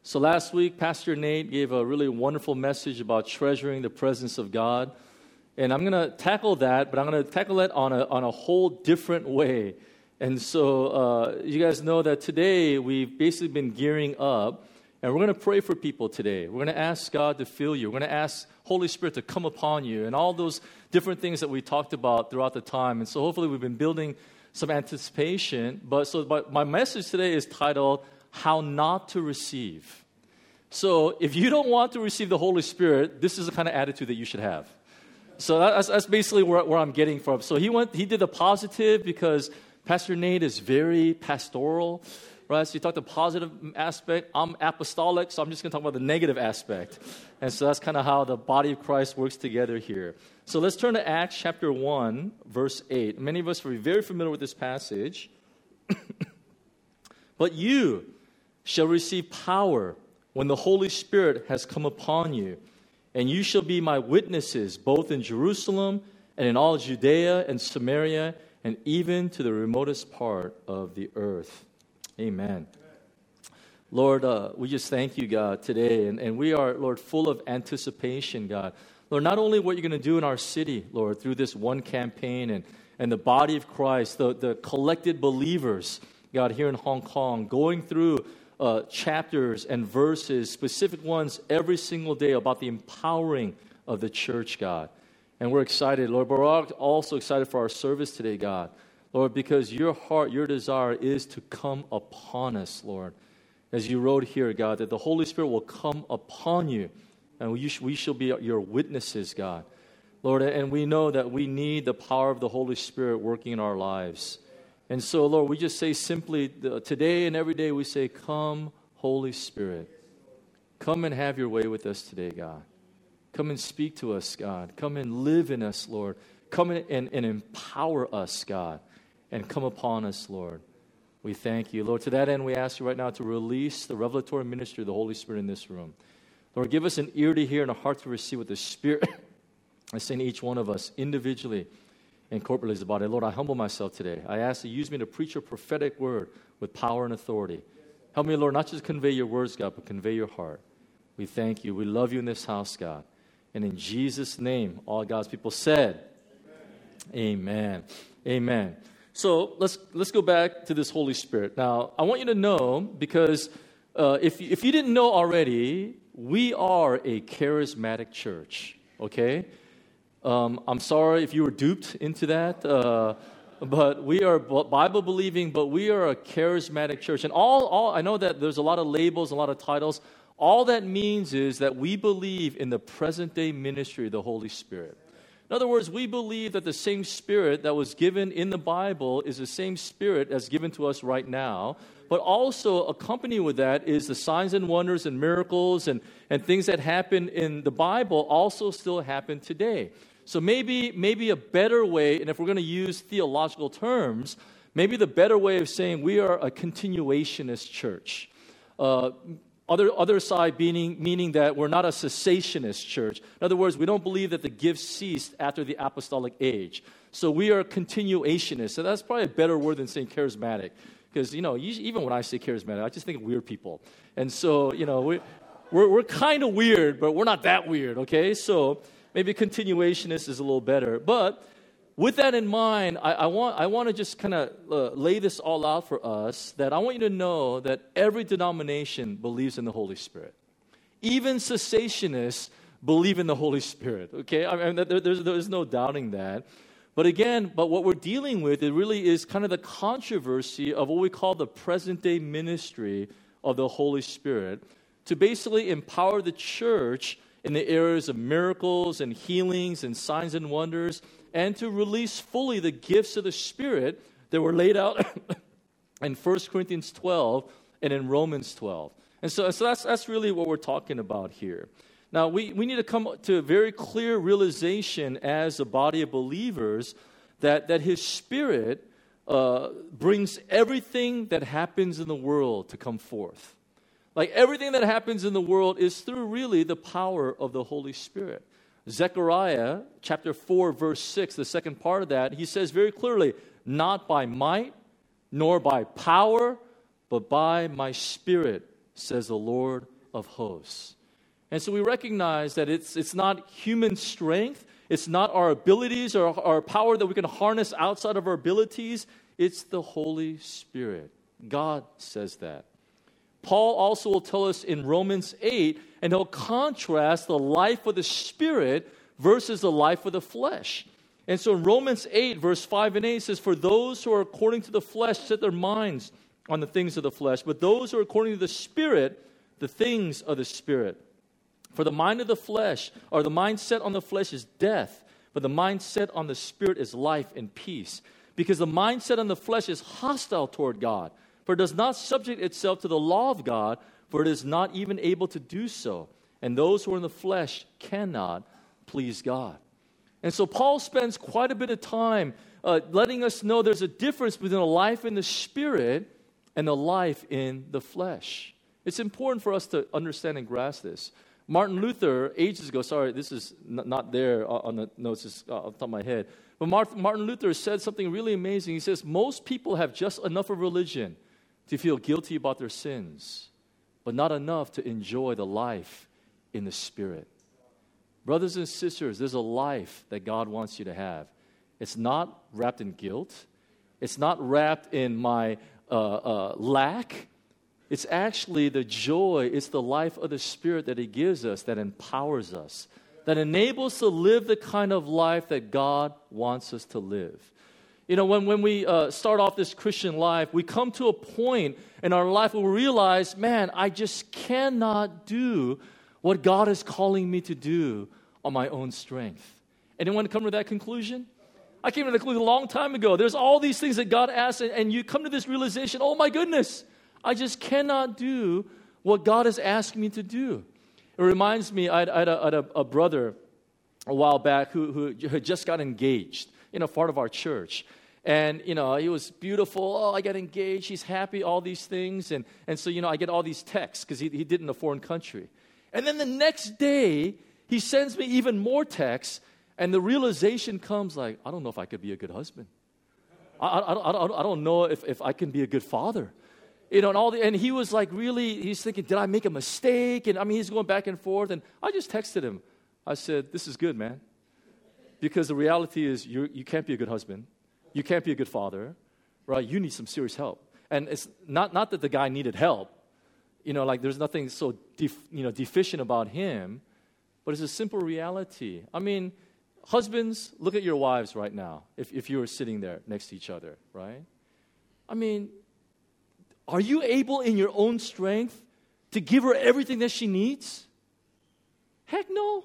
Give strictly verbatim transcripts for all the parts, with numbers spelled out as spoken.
So last week, Pastor Nate gave a really wonderful message about treasuring the presence of God. And I'm going to tackle that, but I'm going to tackle it on a, on a whole different way. And so uh, you guys know that today we've basically been gearing up, and we're going to pray for people today. We're going to ask God to fill you. We're going to ask Holy Spirit to come upon you, and all those different things that we talked about throughout the time. And so hopefully we've been building some anticipation. But so but my message today is titled, How Not to Receive. So if you don't want to receive the Holy Spirit, this is the kind of attitude that you should have. So that's, that's basically where, where I'm getting from. So he went, he did the positive because Pastor Nate is very pastoral, right? So he talked the positive aspect. I'm apostolic, so I'm just going to talk about the negative aspect. And so that's kind of how the body of Christ works together here. So let's turn to Acts chapter one, verse eight. Many of us are very familiar with this passage. But you shall receive power when the Holy Spirit has come upon you, and you shall be my witnesses both in Jerusalem and in all Judea and Samaria and even to the remotest part of the earth. Amen. Amen. Lord, uh, we just thank you, God, today. And, and we are, Lord, full of anticipation, God. Lord, not only what you're going to do in our city, Lord, through this one campaign and, and the body of Christ, the, the collected believers, God, here in Hong Kong, going through Uh, chapters and verses, specific ones every single day about the empowering of the church, God. And we're excited, Lord, but we're also excited for our service today, God. Lord, because your heart, your desire is to come upon us, Lord. As you wrote here, God, that the Holy Spirit will come upon you, and we, sh- we shall be your witnesses, God. Lord, and we know that we need the power of the Holy Spirit working in our lives. And so, Lord, we just say simply, uh, today and every day we say, come, Holy Spirit. Come and have your way with us today, God. Come and speak to us, God. Come and live in us, Lord. Come and, and, and empower us, God. And come upon us, Lord. We thank you. Lord, to that end, we ask you right now to release the revelatory ministry of the Holy Spirit in this room. Lord, give us an ear to hear and a heart to receive what the Spirit is saying to each one of us individually and corporately as a body. Lord, I humble myself today. I ask that you use me to preach your prophetic word with power and authority. Help me, Lord, not just convey your words, God, but convey your heart. We thank you. We love you in this house, God. And in Jesus' name, all God's people said, Amen. Amen. Amen. So let's let's go back to this Holy Spirit. Now, I want you to know, because uh, if, if you didn't know already, we are a charismatic church, okay? Um, I'm sorry if you were duped into that, uh, but we are Bible-believing, but we are a charismatic church. And all, all I know that there's a lot of labels, a lot of titles. All that means is that we believe in the present-day ministry of the Holy Spirit. In other words, we believe that the same Spirit that was given in the Bible is the same Spirit that's given to us right now. But also accompanied with that is the signs and wonders and miracles and, and things that happen in the Bible also still happen today. So maybe maybe a better way, and if we're going to use theological terms, maybe the better way of saying we are a continuationist church. Uh, other other side meaning, meaning that we're not a cessationist church. In other words, we don't believe that the gifts ceased after the apostolic age. So we are continuationists. So that's probably a better word than saying charismatic. Because, you know, even when I say charismatic, I just think of weird people. And so, you know, we, we're, we're kind of weird, but we're not that weird, okay? So maybe continuationist is a little better. But with that in mind, I, I want I want to just kind of uh, lay this all out for us, that I want you to know that every denomination believes in the Holy Spirit. Even cessationists believe in the Holy Spirit, okay? I mean, there, there's, there's no doubting that. But again, but what we're dealing with, it really is kind of the controversy of what we call the present-day ministry of the Holy Spirit to basically empower the church in the areas of miracles and healings and signs and wonders, and to release fully the gifts of the Spirit that were laid out in First Corinthians twelve and in Romans twelve. And so, so that's, that's really what we're talking about here. Now, we, we need to come to a very clear realization as a body of believers that, that His Spirit uh, brings everything that happens in the world to come forth. Like everything that happens in the world is through really the power of the Holy Spirit. Zechariah chapter four, verse six, the second part of that, he says very clearly, not by might, nor by power, but by my Spirit, says the Lord of hosts. And so we recognize that it's, it's not human strength. It's not our abilities or our power that we can harness outside of our abilities. It's the Holy Spirit. God says that. Paul also will tell us in Romans eight, and he'll contrast the life of the Spirit versus the life of the flesh. And so in Romans eight, verse five and eight, it says, "For those who are according to the flesh set their minds on the things of the flesh, but those who are according to the Spirit, the things of the Spirit. For the mind of the flesh, or the mind set on the flesh is death, but the mind set on the Spirit is life and peace. Because the mind set on the flesh is hostile toward God, for it does not subject itself to the law of God, for it is not even able to do so. And those who are in the flesh cannot please God." And so Paul spends quite a bit of time uh, letting us know there's a difference between a life in the Spirit and a life in the flesh. It's important for us to understand and grasp this. Martin Luther, ages ago, sorry, this is n- not there on the notes, it's uh, off the top of my head. But Martin Luther said something really amazing. He says, "Most people have just enough of religion to feel guilty about their sins, but not enough to enjoy the life in the Spirit." Brothers and sisters, there's a life that God wants you to have. It's not wrapped in guilt. It's not wrapped in my uh, uh, lack. It's actually the joy, it's the life of the Spirit that He gives us that empowers us, that enables us to live the kind of life that God wants us to live. You know, when, when we uh, start off this Christian life, we come to a point in our life where we realize, man, I just cannot do what God is calling me to do on my own strength. Anyone come to that conclusion? I came to the conclusion a long time ago. There's all these things that God asks, and, and you come to this realization, oh my goodness, I just cannot do what God is asking me to do. It reminds me, I had, I had, a, I had a, a brother a while back who, who had just got engaged in a part of our church. And, you know, he was beautiful. Oh, I got engaged. He's happy, all these things. And, and so, you know, I get all these texts because he, he did in a foreign country. And then the next day, he sends me even more texts. And the realization comes like, I don't know if I could be a good husband. I, I, I, I don't know if, if I can be a good father. You know, and all the, and he was like really, he's thinking, did I make a mistake? And I mean, he's going back and forth. And I just texted him. I said, this is good, man. Because the reality is you you can't be a good husband. You can't be a good father, right? You need some serious help. And it's not, not that the guy needed help. You know, like there's nothing so def, you know, deficient about him. But it's a simple reality. I mean, husbands, look at your wives right now. If, if you were sitting there next to each other, right? I mean, are you able in your own strength to give her everything that she needs? Heck no.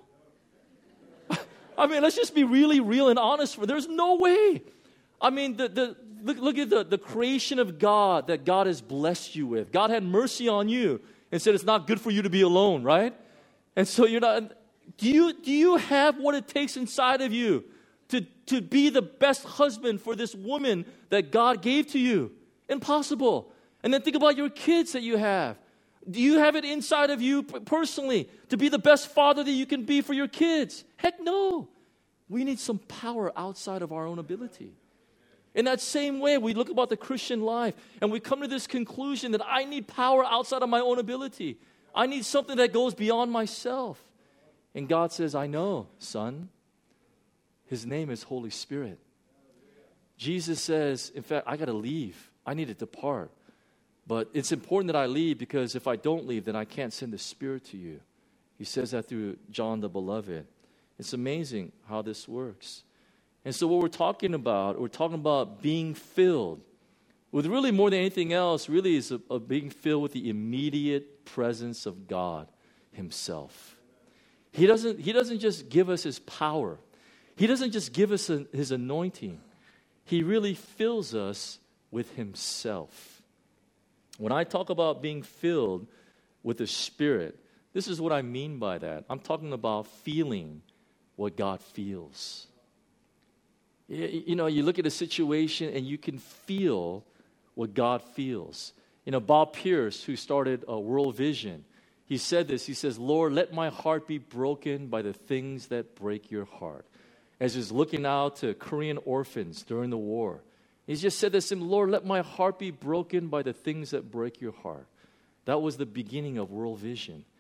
I mean, let's just be really real and honest. For There's no way. I mean, the, the, look, look at the, the creation of God that God has blessed you with. God had mercy on you and said it's not good for you to be alone, right? And so you're not, do you, do you have what it takes inside of you to, to be the best husband for this woman that God gave to you? Impossible. And then think about your kids that you have. Do you have it inside of you personally to be the best father that you can be for your kids? Heck no. We need some power outside of our own ability. In that same way, we look about the Christian life and we come to this conclusion that I need power outside of my own ability. I need something that goes beyond myself. And God says, I know, son. His name is Holy Spirit. Jesus says, in fact, I got to leave. I need to depart. But it's important that I leave because if I don't leave, then I can't send the Spirit to you. He says that through John the Beloved. It's amazing how this works. And so what we're talking about, we're talking about being filled with really more than anything else, really is a, a being filled with the immediate presence of God Himself. He doesn't, he doesn't just give us His power. He doesn't just give us a, His anointing. He really fills us with Himself. When I talk about being filled with the Spirit, this is what I mean by that. I'm talking about feeling what God feels. You know, you look at a situation and you can feel what God feels. You know, Bob Pierce, who started uh, World Vision, he said this. He says, Lord, let my heart be broken by the things that break your heart. As he's looking out to Korean orphans during the war, he just said this to him, Lord, let my heart be broken by the things that break your heart. That was the beginning of World Vision.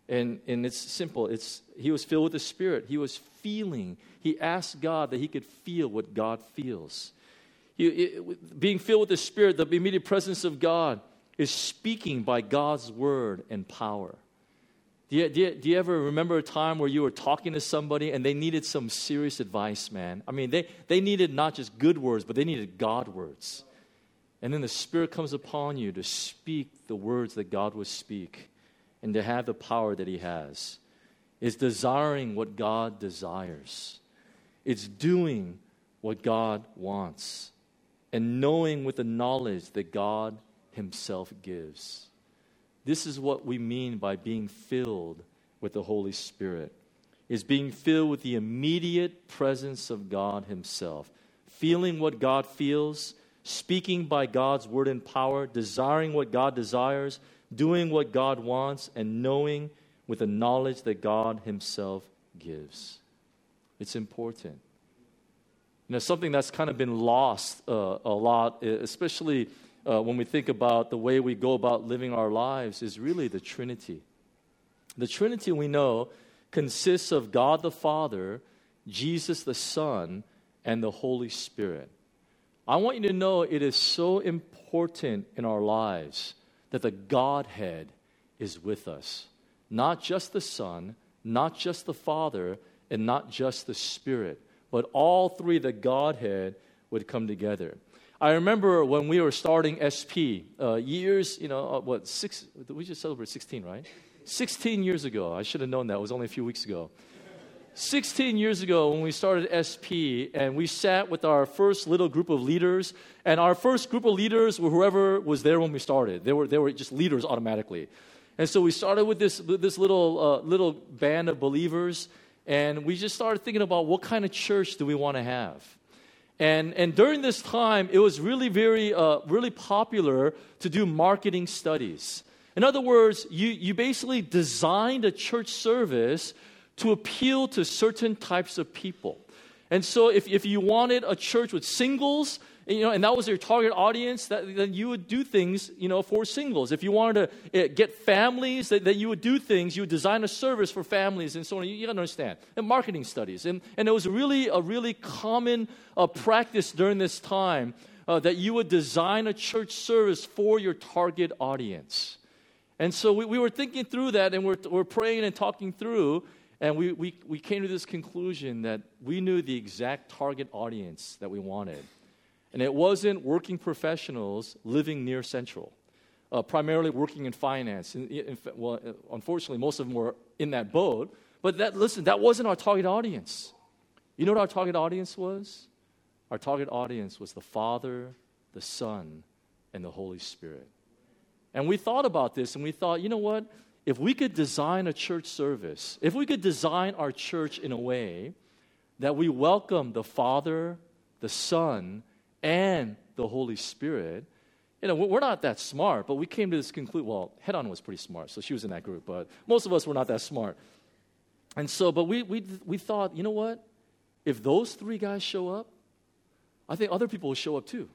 And, and it's simple. It's he was filled with the Spirit. He was feeling. He asked God that he could feel what God feels. He, it, being filled with the Spirit, the immediate presence of God, is speaking by God's word and power. Do you, do, you, do you ever remember a time where you were talking to somebody and they needed some serious advice, man? I mean, they, they needed not just good words, but they needed God words. And then the Spirit comes upon you to speak the words that God would speak and to have the power that he has. It's desiring what God desires. It's doing what God wants and knowing with the knowledge that God himself gives. This is what we mean by being filled with the Holy Spirit, is being filled with the immediate presence of God himself, feeling what God feels, speaking by God's word and power, desiring what God desires, doing what God wants, and knowing with the knowledge that God himself gives. It's important. You know, something that's kind of been lost uh, a lot, especially uh, when we think about the way we go about living our lives, is really the Trinity. The Trinity, we know, consists of God the Father, Jesus the Son, and the Holy Spirit. I want you to know it is so important in our lives that the Godhead is with us. Not just the Son, not just the Father, and not just the Spirit, but all three, the Godhead, would come together. I remember when we were starting S P, uh, years, you know, uh, what, six, we just celebrated sixteen, right? sixteen years ago. I should have known that. It was only a few weeks ago. sixteen years ago when we started S P, and we sat with our first little group of leaders, and our first group of leaders were whoever was there when we started. They were, they were just leaders automatically. And so we started with this, with this little, uh, little band of believers, and we just started thinking about what kind of church do we want to have. And, and during this time, it was really very, uh, really popular to do marketing studies. In other words, you, you basically designed a church service to appeal to certain types of people. And so if, if you wanted a church with singles, you know, and that was your target audience, that, then you would do things, you know, for singles. If you wanted to uh, get families, that, that you would do things, you would design a service for families and so on. You, you got to understand. And marketing studies. And, and it was really a really common uh, practice during this time uh, that you would design a church service for your target audience. And so we, we were thinking through that, and we're, we're praying and talking through, and we, we, we came to this conclusion that we knew the exact target audience that we wanted. And it wasn't working professionals living near Central, uh, primarily working in finance. In, in, well, unfortunately, most of them were in that boat. But that, listen, that wasn't our target audience. You know what our target audience was? Our target audience was the Father, the Son, and the Holy Spirit. And we thought about this, and we thought, you know what? If we could design a church service, if we could design our church in a way that we welcome the Father, the Son, and the Holy Spirit, you know, we're not that smart, but we came to this conclusion. Well, Head-On was pretty smart, so she was in that group, but most of us were not that smart. And so, but we we we thought, you know what? If those three guys show up, I think other people will show up too.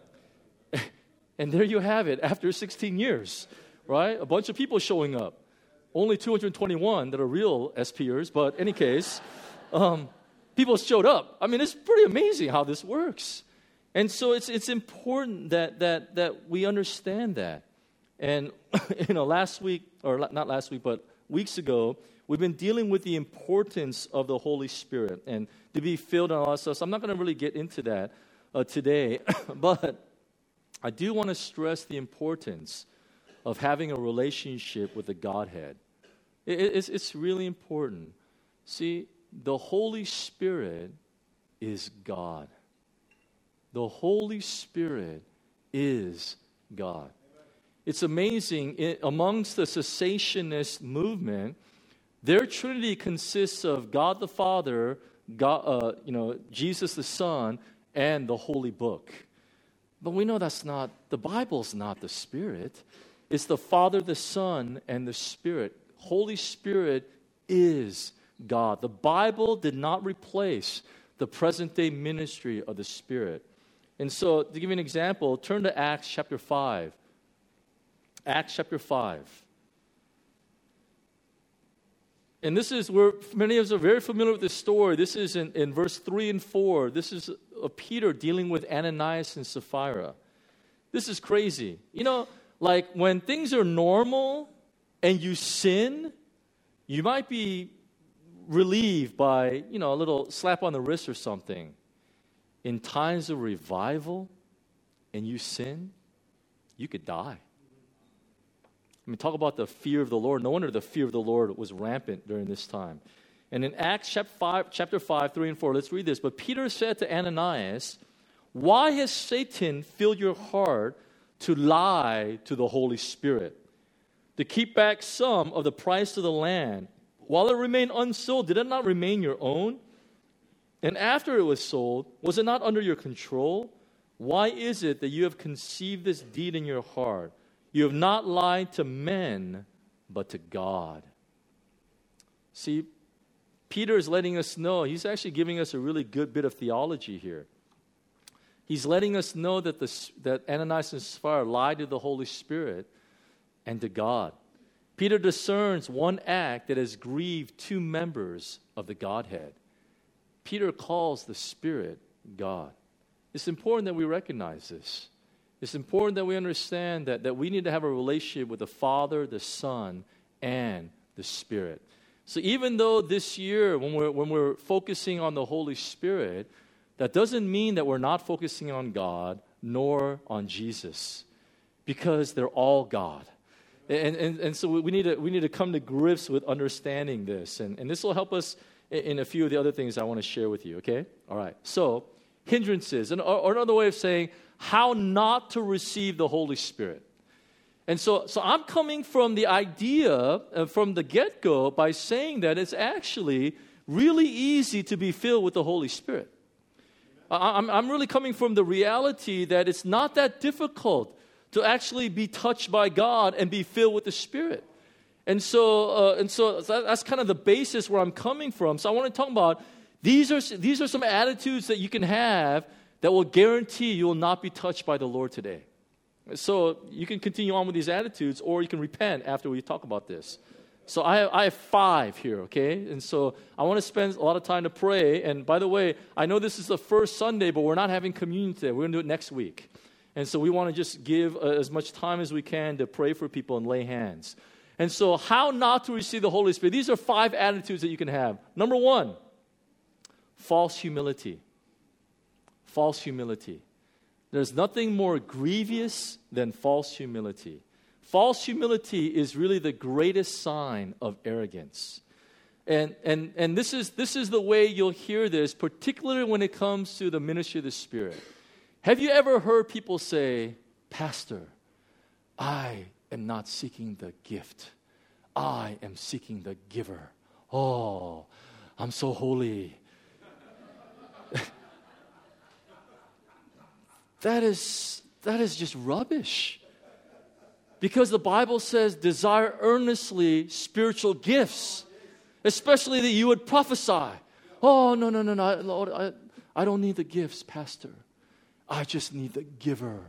And there you have it, after sixteen years, right? A bunch of people showing up. Only two hundred twenty-one that are real S Pers, but in any case, um, people showed up. I mean, it's pretty amazing how this works. And so it's it's important that that that we understand that. And you know, last week, or not last week, but weeks ago, we've been dealing with the importance of the Holy Spirit and to be filled and all that stuff. So I'm not going to really get into that uh, today, but I do want to stress the importance of having a relationship with the Godhead. It, it's it's really important. See, the Holy Spirit is God. The Holy Spirit is God. It's amazing, it, amongst the cessationist movement, their Trinity consists of God the Father, God, uh, you know, Jesus the Son, and the Holy Book. But we know that's not, the Bible's not the Spirit. It's the Father, the Son, and the Spirit. Holy Spirit is God. The Bible did not replace the present-day ministry of the Spirit. And so, to give you an example, turn to Acts chapter five. Acts chapter five. And this is where many of us are very familiar with this story. This is in, in verse three and four. This is uh, Peter dealing with Ananias and Sapphira. This is crazy. You know, like when things are normal and you sin, you might be relieved by, you know, a little slap on the wrist or something. In times of revival and you sin, you could die. I mean, talk about the fear of the Lord. No wonder the fear of the Lord was rampant during this time. And in Acts chapter five, chapter five, three and four, let's read this. But Peter said to Ananias, "Why has Satan filled your heart to lie to the Holy Spirit, to keep back some of the price of the land? While it remained unsold, did it not remain your own? And after it was sold, was it not under your control? Why is it that you have conceived this deed in your heart? You have not lied to men, but to God." See, Peter is letting us know, he's actually giving us a really good bit of theology here. He's letting us know that, the, that Ananias and Sapphira lied to the Holy Spirit and to God. Peter discerns one act that has grieved two members of the Godhead. Peter calls the Spirit God. It's important that we recognize this. It's important that we understand that, that we need to have a relationship with the Father, the Son, and the Spirit. So even though this year, when we're, when we're focusing on the Holy Spirit, that doesn't mean that we're not focusing on God nor on Jesus, because they're all God. And, and, and so we need, to, we need to come to grips with understanding this. And, and this will help us in, in a few of the other things I want to share with you, okay? All right. So, hindrances, and, or, or another way of saying how not to receive the Holy Spirit. And so, so I'm coming from the idea, uh, from the get-go, by saying that it's actually really easy to be filled with the Holy Spirit. I, I'm, I'm really coming from the reality that it's not that difficult to actually be touched by God and be filled with the Spirit. And so, uh, and so that, that's kind of the basis where I'm coming from. So I want to talk about these are these are some attitudes that you can have that will guarantee you will not be touched by the Lord today. So you can continue on with these attitudes, or you can repent after we talk about this. So I have, I have five here, okay? And so I want to spend a lot of time to pray. And by the way, I know this is the first Sunday, but we're not having communion today. We're going to do it next week. And so we want to just give uh, as much time as we can to pray for people and lay hands. And so how not to receive the Holy Spirit. These are five attitudes that you can have. Number one, false humility. False humility. There's nothing more grievous than false humility. False humility is really the greatest sign of arrogance. And, and, and this is, this is the way you'll hear this, particularly when it comes to the ministry of the Spirit. Have you ever heard people say, "Pastor, I am not seeking the gift. I am seeking the giver. Oh, I'm so holy." That is, that is just rubbish. Because the Bible says, desire earnestly spiritual gifts, especially that you would prophesy. Oh, no, no, no, no, Lord, I, I don't need the gifts, Pastor. I just need the giver.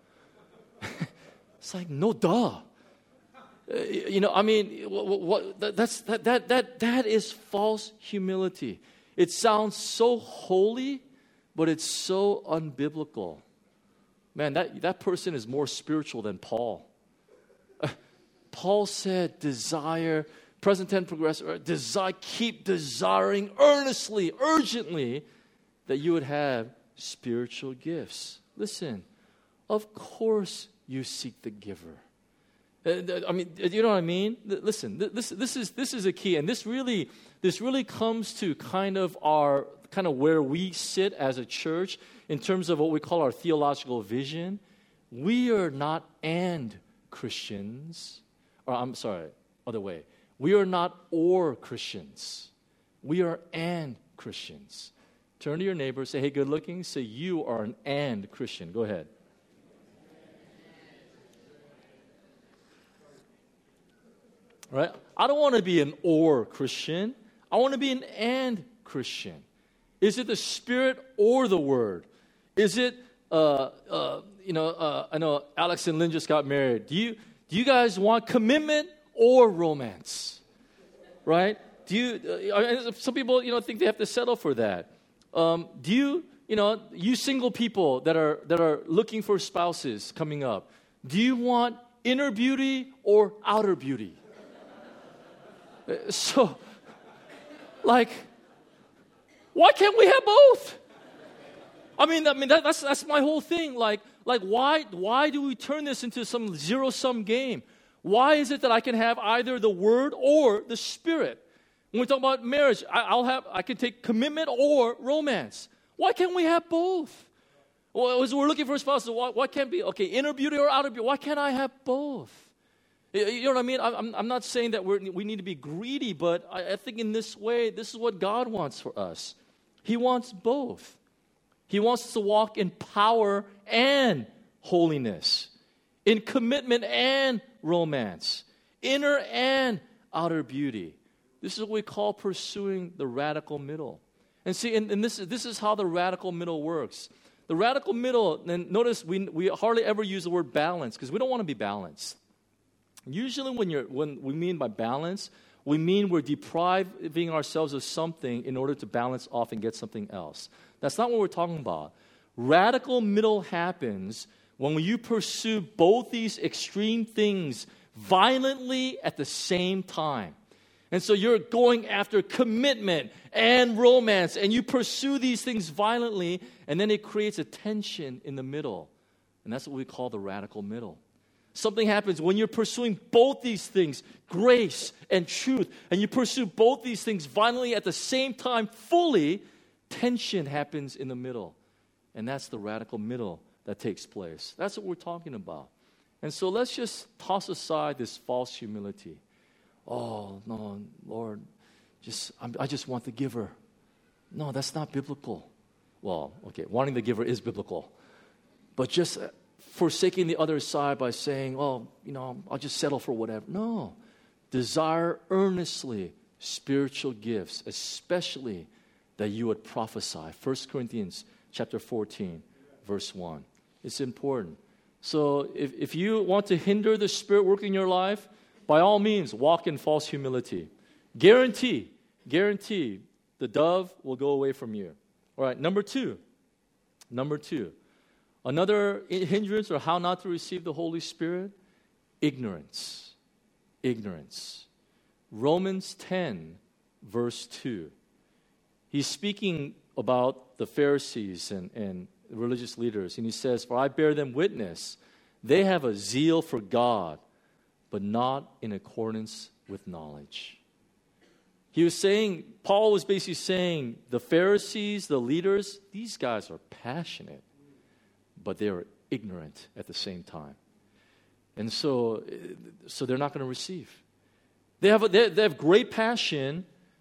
It's like, no, duh. Uh, you know, I mean, what, what, that's, that, that, that, that is false humility. It sounds so holy, but it's so unbiblical. Man, that, that person is more spiritual than Paul. Uh, Paul said, desire, present tense progressive, desire, keep desiring earnestly, urgently, that you would have spiritual gifts. Listen, of course you seek the giver. Uh, I mean, you know what I mean? Listen, this, this, is, this is a key, and this really, this really comes to kind of our, kind of where we sit as a church in terms of what we call our theological vision. We are not and Christians, or I'm sorry, other way. We are not or Christians. We are and Christians. Turn to your neighbor, say, "Hey, good looking," say, "You are an and Christian." Go ahead. All right? I don't want to be an or Christian. I want to be an and Christian. Is it the Spirit or the Word? Is it, uh, uh, you know, uh, I know Alex and Lynn just got married. Do you, do you guys want commitment or romance? Right? do you, uh, some people, you know, think they have to settle for that. Um, do you, you know, you single people that are that are looking for spouses coming up, do you want inner beauty or outer beauty? So, like, why can't we have both? I mean, I mean that, that's that's my whole thing. Like, like why why do we turn this into some zero-sum game? Why is it that I can have either the Word or the Spirit? When we talk about marriage, I, I'll have I can take commitment or romance. Why can't we have both? Well, as we're looking for a spouse, why, why can't be okay inner beauty or outer beauty? Why can't I have both? You know what I mean? I'm, I'm not saying that we we need to be greedy, but I, I think in this way, this is what God wants for us. He wants both. He wants us to walk in power and holiness, in commitment and romance, inner and outer beauty. This is what we call pursuing the radical middle. And see, and, and this, is, this is how the radical middle works. The radical middle, and notice we, we hardly ever use the word balance because we don't want to be balanced. Usually when, you're, when we mean by balance, we mean we're depriving ourselves of something in order to balance off and get something else. That's not what we're talking about. Radical middle happens when you pursue both these extreme things violently at the same time. And so you're going after commitment and romance, and you pursue these things violently, and then it creates a tension in the middle. And that's what we call the radical middle. Something happens when you're pursuing both these things, grace and truth, and you pursue both these things violently at the same time, fully, tension happens in the middle. And that's the radical middle that takes place. That's what we're talking about. And so let's just toss aside this false humility. Oh, no, Lord, just I'm, I just want the giver. No, that's not biblical. Well, okay, wanting the giver is biblical. But just forsaking the other side by saying, oh, you know, I'll just settle for whatever. No. Desire earnestly spiritual gifts, especially that you would prophesy. First Corinthians chapter fourteen, verse one. It's important. So if, if you want to hinder the Spirit working in your life, by all means, walk in false humility. Guarantee, guarantee the dove will go away from you. All right, number two. Number two. Another hindrance or how not to receive the Holy Spirit, ignorance. Ignorance. Romans ten, verse two. He's speaking about the Pharisees and, and religious leaders, and he says, "For I bear them witness, they have a zeal for God, but not in accordance with knowledge." He was saying, Paul was basically saying, the Pharisees, the leaders, these guys are passionate, but they are ignorant at the same time. And so, so they're not going to receive. They have, a, they, they have great passion,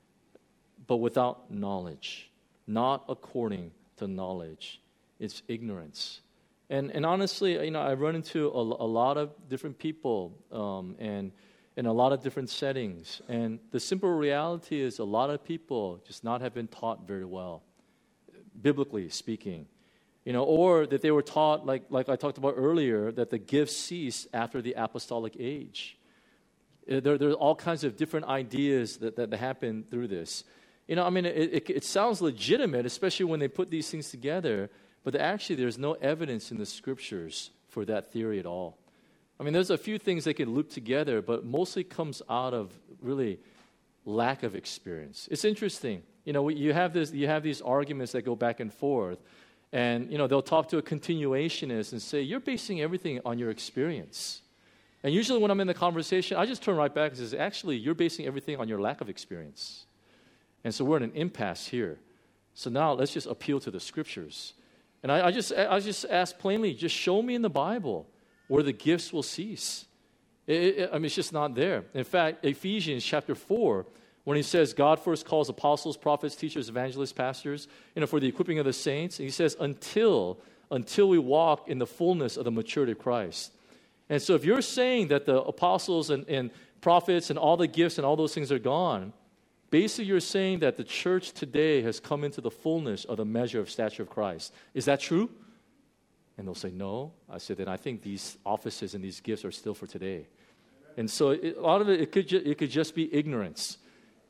but without knowledge. Not according to knowledge. It's ignorance. And and honestly, you know, I run into a, a lot of different people um, and in a lot of different settings. And the simple reality is a lot of people just not have been taught very well, biblically speaking. You know, or that they were taught, like, like I talked about earlier, that the gifts cease after the apostolic age. There, there are all kinds of different ideas that, that happen through this. You know, I mean, it, it, it sounds legitimate, especially when they put these things together, but actually there's no evidence in the Scriptures for that theory at all. I mean, there's a few things they can loop together, but mostly comes out of really lack of experience. It's interesting. You know, you have this, you have these arguments that go back and forth. And, you know, they'll talk to a continuationist and say, you're basing everything on your experience. And usually when I'm in the conversation, I just turn right back and say, actually, you're basing everything on your lack of experience. And so we're in an impasse here. So now let's just appeal to the Scriptures. And I, I just I just ask plainly, just show me in the Bible where the gifts will cease. It, it, I mean, it's just not there. In fact, Ephesians chapter four, when he says God first calls apostles, prophets, teachers, evangelists, pastors, you know, for the equipping of the saints, and he says until, until we walk in the fullness of the maturity of Christ. And so if you're saying that the apostles and, and prophets and all the gifts and all those things are gone, basically you're saying that the church today has come into the fullness of the measure of stature of Christ. Is that true? And they'll say, no. I said, then I think these offices and these gifts are still for today. And so it, a lot of it, it could, ju- it could just be ignorance.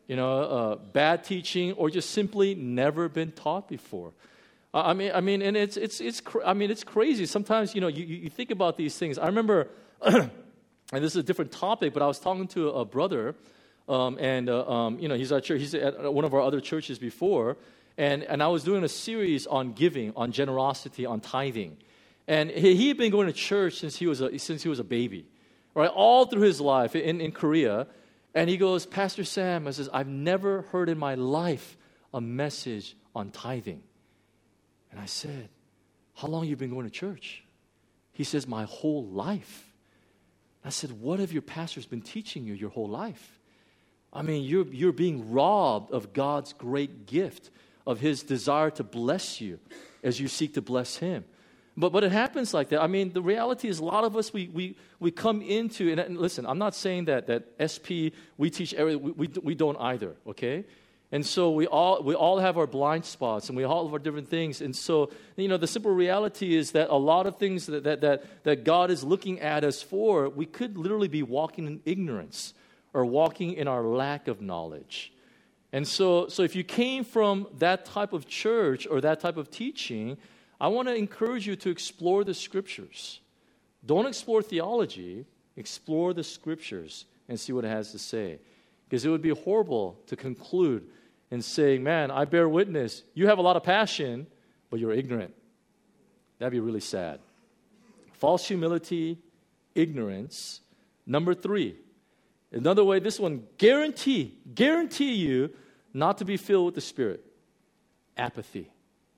you know, uh, bad teaching, or just simply never been taught before. Uh, I mean, I mean, and it's it's it's. Cr- I mean, it's crazy. Sometimes, you know, you you think about these things. I remember, and this is a different topic, but I was talking to a brother, um, and uh, um, you know, he's at church. He's at one of our other churches before, and and I was doing a series on giving, on generosity, on tithing, and he he had been going to church since he was a, since he was a baby, right, all through his life in in Korea. And he goes, Pastor Sam, I says, I've never heard in my life a message on tithing. And I said, how long have you been going to church? He says, my whole life. I said, what have your pastors been teaching you your whole life? I mean, you're, you're being robbed of God's great gift, of his desire to bless you as you seek to bless him. But but it happens like that. I mean, the reality is a lot of us, we we, we come into, and, and listen, I'm not saying that that S P, we teach, every, we, we we don't either, okay? And so we all we all have our blind spots, and we all have our different things. And so, you know, the simple reality is that a lot of things that that that, that God is looking at us for, we could literally be walking in ignorance or walking in our lack of knowledge. And so, so if you came from that type of church or that type of teaching, I want to encourage you to explore the Scriptures. Don't explore theology. Explore the Scriptures and see what it has to say. Because it would be horrible to conclude in saying, man, I bear witness. You have a lot of passion, but you're ignorant. That'd be really sad. False humility, ignorance. Number three. Another way, this one, guarantee, guarantee you not to be filled with the Spirit. Apathy.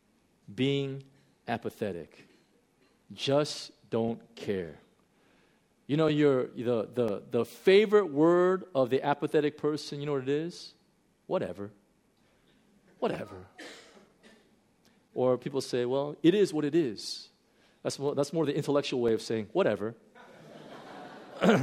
Being apathetic. Just don't care. You know, your the, the the favorite word of the apathetic person, you know what it is? Whatever. Whatever. Or people say, well, it is what it is. That's more, that's more the intellectual way of saying, whatever. You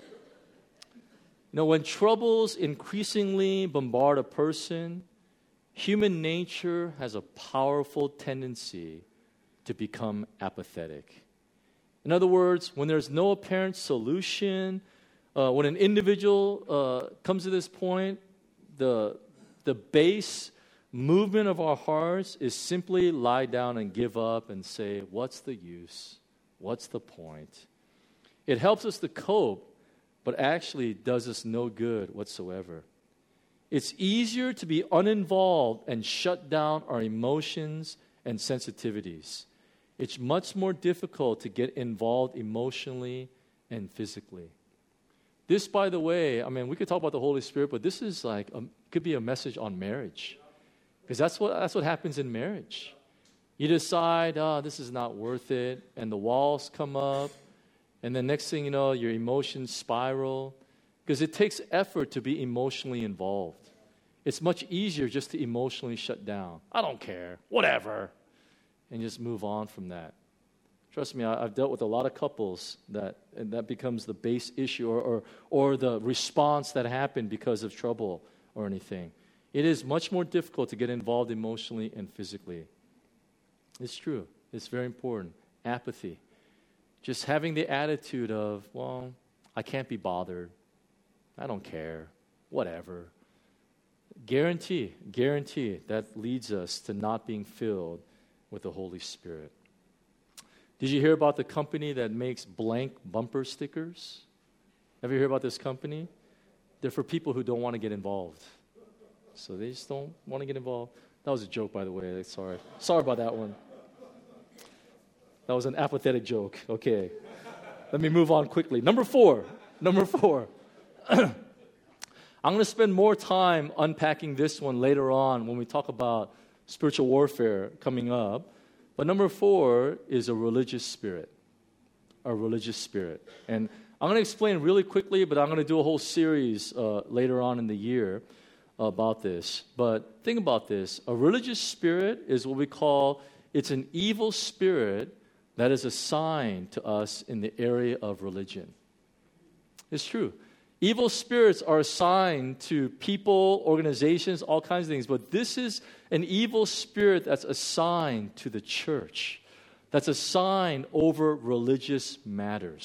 know, when troubles increasingly bombard a person, human nature has a powerful tendency to become apathetic. In other words, when there's no apparent solution, uh, when an individual uh, comes to this point, the, the base movement of our hearts is simply lie down and give up and say, what's the use? What's the point? It helps us to cope, but actually does us no good whatsoever. It's easier to be uninvolved and shut down our emotions and sensitivities. It's much more difficult to get involved emotionally and physically. This, by the way, I mean, we could talk about the Holy Spirit, but this is like, a, could be a message on marriage. Because that's what, that's what happens in marriage. You decide, oh, this is not worth it, and the walls come up, and then next thing you know, your emotions spiral. Because it takes effort to be emotionally involved. It's much easier just to emotionally shut down. I don't care, whatever. And just move on from that. Trust me, I, I've dealt with a lot of couples that and that becomes the base issue or, or or the response that happened because of trouble or anything. It is much more difficult to get involved emotionally and physically. It's true. It's very important. Apathy. Just having the attitude of, well, I can't be bothered. I don't care. Whatever. Guarantee, guarantee that leads us to not being filled with the Holy Spirit. Did you hear about the company that makes blank bumper stickers? Have you heard about this company? They're for people who don't want to get involved. So they just don't want to get involved. That was a joke, by the way. Sorry. Sorry about that one. That was an apathetic joke. Okay. Let me move on quickly. Number four. Number four. I'm going to spend more time unpacking this one later on when we talk about spiritual warfare coming up. But number four is a religious spirit. A religious spirit. And I'm going to explain really quickly, but I'm going to do a whole series uh, later on in the year about this. But think about this. A religious spirit is what we call, it's an evil spirit that is assigned to us in the area of religion. It's true. Evil spirits are assigned to people, organizations, all kinds of things. But this is an evil spirit that's assigned to the church, that's assigned over religious matters.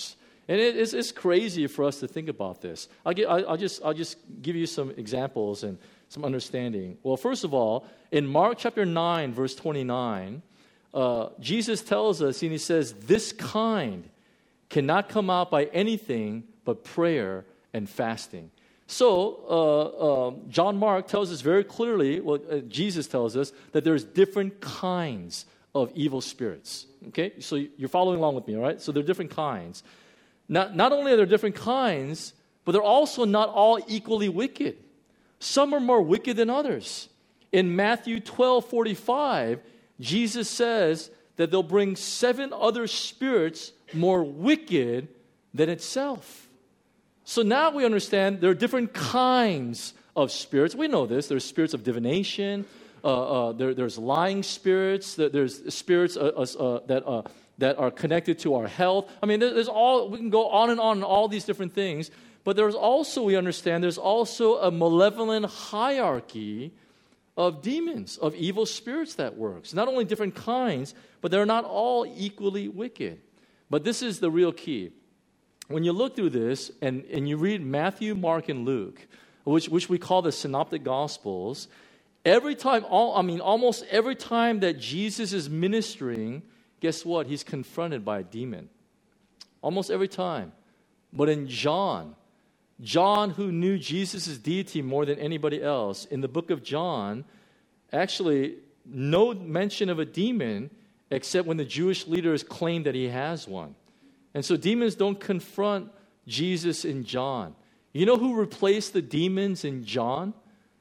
And it, it's, it's crazy for us to think about this. I'll, get, I'll, just, I'll just give you some examples and some understanding. Well, first of all, in Mark chapter nine, verse twenty-nine, uh, Jesus tells us, and he says, this kind cannot come out by anything but prayer and fasting. So, uh, uh, John Mark tells us very clearly, well, uh, Jesus tells us, that there's different kinds of evil spirits. Okay? So you're following along with me, all right? So there are different kinds. Not, not only are there different kinds, but they're also not all equally wicked. Some are more wicked than others. In Matthew twelve forty-five, Jesus says that they'll bring seven other spirits more wicked than itself. So now we understand there are different kinds of spirits. We know this. There's spirits of divination. Uh, uh, there, there's lying spirits. There's spirits uh, uh, that uh, that are connected to our health. I mean, there's all, we can go on and on in all these different things. But there's also, we understand, there's also a malevolent hierarchy of demons, of evil spirits that works. Not only different kinds, but they're not all equally wicked. But this is the real key. When you look through this and, and you read Matthew, Mark, and Luke, which, which we call the Synoptic Gospels, every time, all, I mean, almost every time that Jesus is ministering, guess what? He's confronted by a demon. Almost every time. But in John, John, who knew Jesus' deity more than anybody else, in the book of John, actually no mention of a demon except when the Jewish leaders claim that he has one. And so demons don't confront Jesus in John. You know who replaced the demons in John?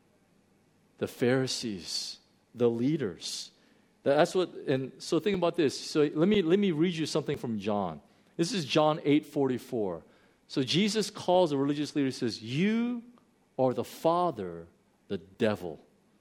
The Pharisees, the leaders. That's what, and so think about this. So let me let me read you something from John. This is John eight forty-four. So Jesus calls the religious leader and says, you are the father, the devil.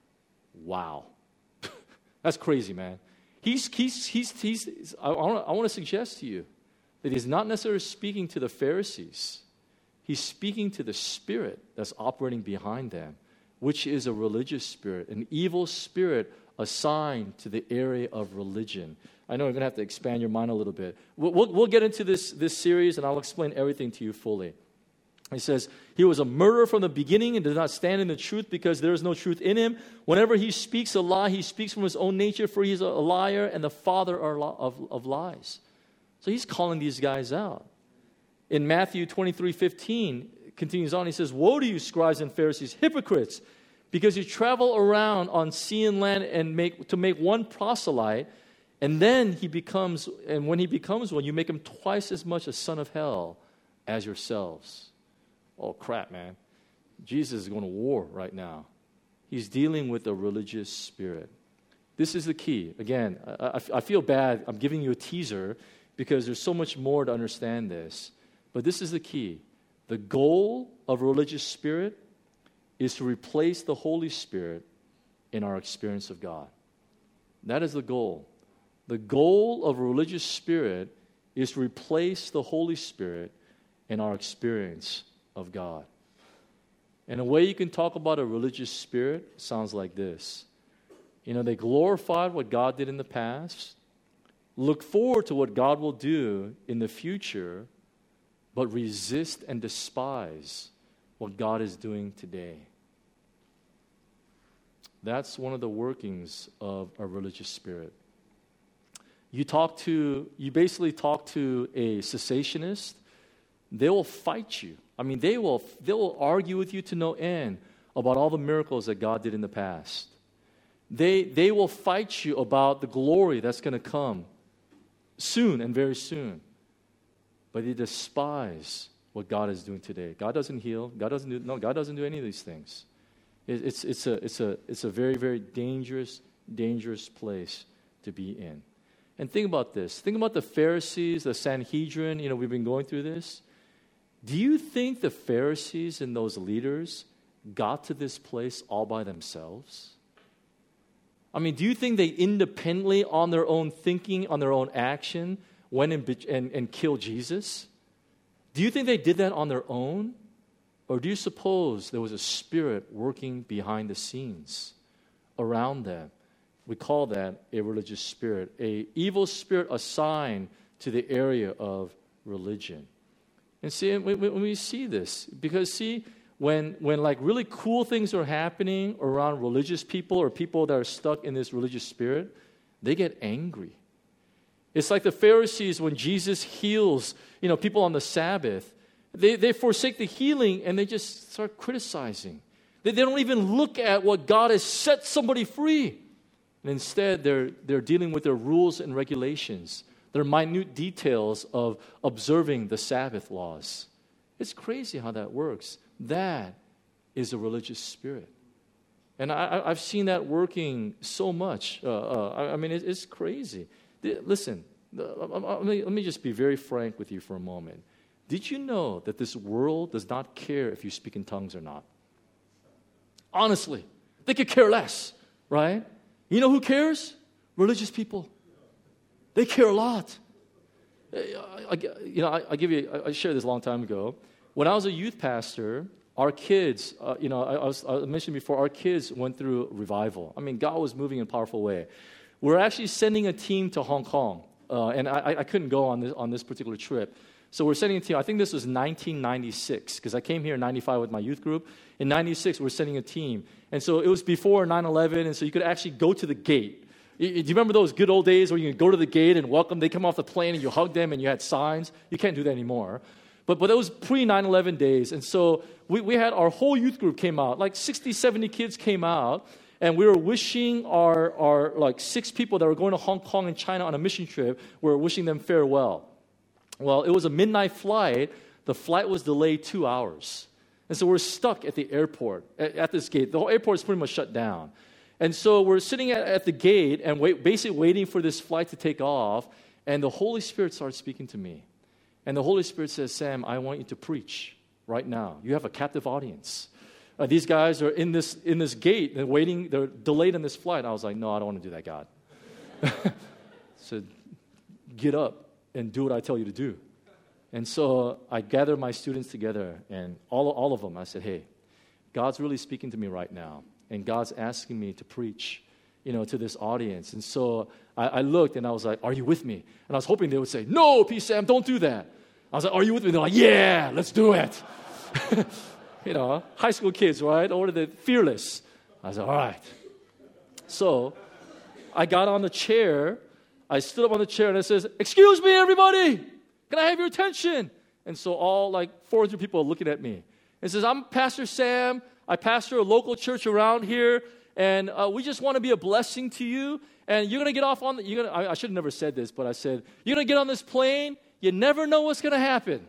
Wow. That's crazy, man. He's, he's, he's, he's, I, I want to suggest to you that he's not necessarily speaking to the Pharisees. He's speaking to the spirit that's operating behind them, which is a religious spirit, an evil spirit assigned to the area of religion. I know you're going to have to expand your mind a little bit. We'll, we'll, we'll get into this, this series, and I'll explain everything to you fully. He says, he was a murderer from the beginning and did not stand in the truth because there is no truth in him. Whenever he speaks a lie, he speaks from his own nature, for he is a liar and the father of, of lies. So he's calling these guys out. In Matthew twenty-three fifteen, continues on, he says, woe to you, scribes and Pharisees, hypocrites, because you travel around on sea and land and make to make one proselyte, and then he becomes, and when he becomes one, you make him twice as much a son of hell as yourselves. Oh, crap, man. Jesus is going to war right now. He's dealing with a religious spirit. This is the key. Again, I, I feel bad. I'm giving you a teaser because there's so much more to understand this. But this is the key. The goal of a religious spirit is to replace the Holy Spirit in our experience of God. That is the goal. The goal of a religious spirit is to replace the Holy Spirit in our experience of God. And a way you can talk about a religious spirit sounds like this. You know, they glorified what God did in the past, look forward to what God will do in the future, but resist and despise what God is doing today. That's one of the workings of a religious spirit. You talk to, you basically talk to a cessationist, they will fight you. I mean, they will, they will argue with you to no end about all the miracles that God did in the past. They, they will fight you about the glory that's going to come soon and very soon. But they despise what God is doing today. God doesn't heal. God doesn't do, no, God doesn't do any of these things. It, it's, it's, a, it's, a, it's a very, very dangerous, dangerous place to be in. And think about this. Think about the Pharisees, the Sanhedrin. You know, we've been going through this. Do you think the Pharisees and those leaders got to this place all by themselves? I mean, do you think they independently, on their own thinking, on their own action, went and, and, and killed Jesus? Do you think they did that on their own? Or do you suppose there was a spirit working behind the scenes around them? We call that a religious spirit, a evil spirit assigned to the area of religion. And see, when, when we see this, because see, when when like really cool things are happening around religious people or people that are stuck in this religious spirit, they get angry. It's like the Pharisees when Jesus heals, you know, people on the Sabbath. They they forsake the healing and they just start criticizing. They, they don't even look at what God has set somebody free. And instead, they're they're dealing with their rules and regulations, their minute details of observing the Sabbath laws. It's crazy how that works. That is a religious spirit. And I, I've seen that working so much. Uh, uh, I mean, it's, it's crazy. Listen, let me, let me just be very frank with you for a moment. Did you know that this world does not care if you speak in tongues or not? Honestly, they could care less, right? You know who cares? Religious people. They care a lot. I, I, you know, I, I give you. I, I shared this a long time ago. When I was a youth pastor, our kids, uh, you know, I, I, was, I mentioned before, our kids went through revival. I mean, God was moving in a powerful way. We're actually sending a team to Hong Kong, uh, and I, I couldn't go on this on this particular trip. So we're sending a team. I think this was nineteen ninety-six, because I came here in ninety-five with my youth group. In ninety-six, we're sending a team. And so it was before nine eleven, and so you could actually go to the gate. Do you remember those good old days where you could go to the gate and welcome? They come off the plane and you hug them and you had signs. You can't do that anymore. But but that was pre nine eleven days. And so we, we had our whole youth group came out. Like sixty, seventy kids came out. And we were wishing our, our like six people that were going to Hong Kong and China on a mission trip, we were wishing them farewell. Well, it was a midnight flight. The flight was delayed two hours. And so we're stuck at the airport, at, at this gate. The whole airport is pretty much shut down. And so we're sitting at, at the gate and wait, basically waiting for this flight to take off. And the Holy Spirit starts speaking to me. And the Holy Spirit says, Sam, I want you to preach right now. You have a captive audience. Uh, these guys are in this in this gate. They're waiting. They're delayed in this flight. I was like, no, I don't want to do that, God. So get up and do what I tell you to do. And so I gathered my students together, and all, all of them, I said, hey, God's really speaking to me right now, and God's asking me to preach, you know, to this audience. And so I, I looked, and I was like, are you with me? And I was hoping they would say, no, P. Sam, don't do that. I was like, are you with me? They're like, yeah, let's do it. You know, high school kids, right? Or the fearless. I was like, all right. So I got on the chair. I stood up on the chair, and I says, excuse me, everybody. Can I have your attention? And so all like four hundred people are looking at me. And says, I'm Pastor Sam. I pastor a local church around here. And uh, we just want to be a blessing to you. And you're going to get off on the, you're gonna, I, I should have never said this, but I said, you're going to get on this plane. You never know what's going to happen.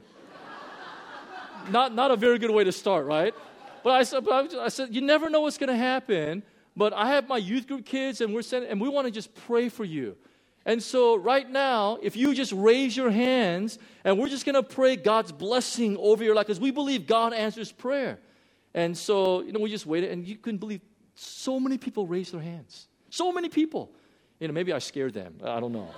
Not not a very good way to start, right? But I said, but I, I said, you never know what's going to happen. But I have my youth group kids, and we're sending, and we want to just pray for you. And so right now, if you just raise your hands, and we're just going to pray God's blessing over your life, because we believe God answers prayer. And so, you know, we just waited, and you couldn't believe so many people raised their hands. So many people. You know, maybe I scared them. I don't know.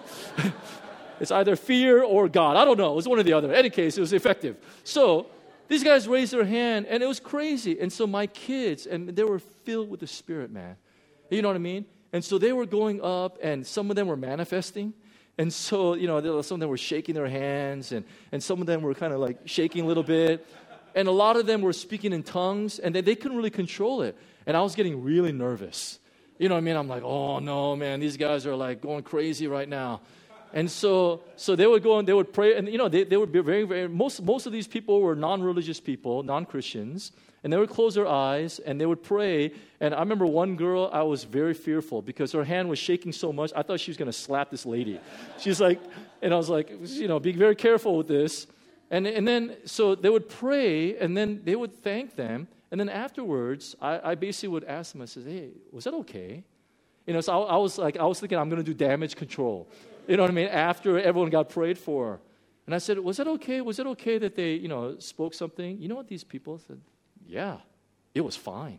It's either fear or God. I don't know. It was one or the other. In any case, it was effective. So these guys raised their hand, and it was crazy. And so my kids, and they were filled with the Spirit, man. You know what I mean? And so they were going up, and some of them were manifesting. And so, you know, some of them were shaking their hands, and, and some of them were kind of like shaking a little bit. And a lot of them were speaking in tongues, and they, they couldn't really control it. And I was getting really nervous. You know what I mean? I'm like, oh, no, man, these guys are like going crazy right now. And so so they would go and they would pray. And, you know, they, they would be very, very, most, most of these people were non-religious people, non-Christians. And they would close their eyes and they would pray. And I remember one girl, I was very fearful because her hand was shaking so much. I thought she was going to slap this lady. She's like, and I was like, you know, be very careful with this. And, and then, so they would pray and then they would thank them. And then afterwards, I, I basically would ask them, I said, hey, was that okay? You know, so I, I was like, I was thinking I'm going to do damage control. You know what I mean? After everyone got prayed for. And I said, was that okay? Was it okay that they, you know, spoke something? You know what these people said? Yeah, it was fine.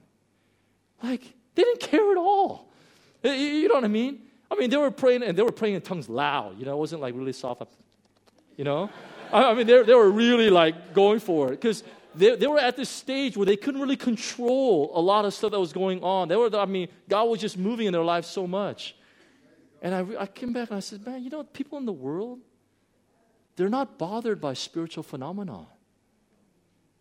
Like, they didn't care at all. You know what I mean? I mean, they were praying, and they were praying in tongues loud. You know, it wasn't like really soft. You know? I mean, they, they were really like going for it. Because they, they were at this stage where they couldn't really control a lot of stuff that was going on. They were, I mean, God was just moving in their lives so much. And I, I came back and I said, man, you know, people in the world, they're not bothered by spiritual phenomena.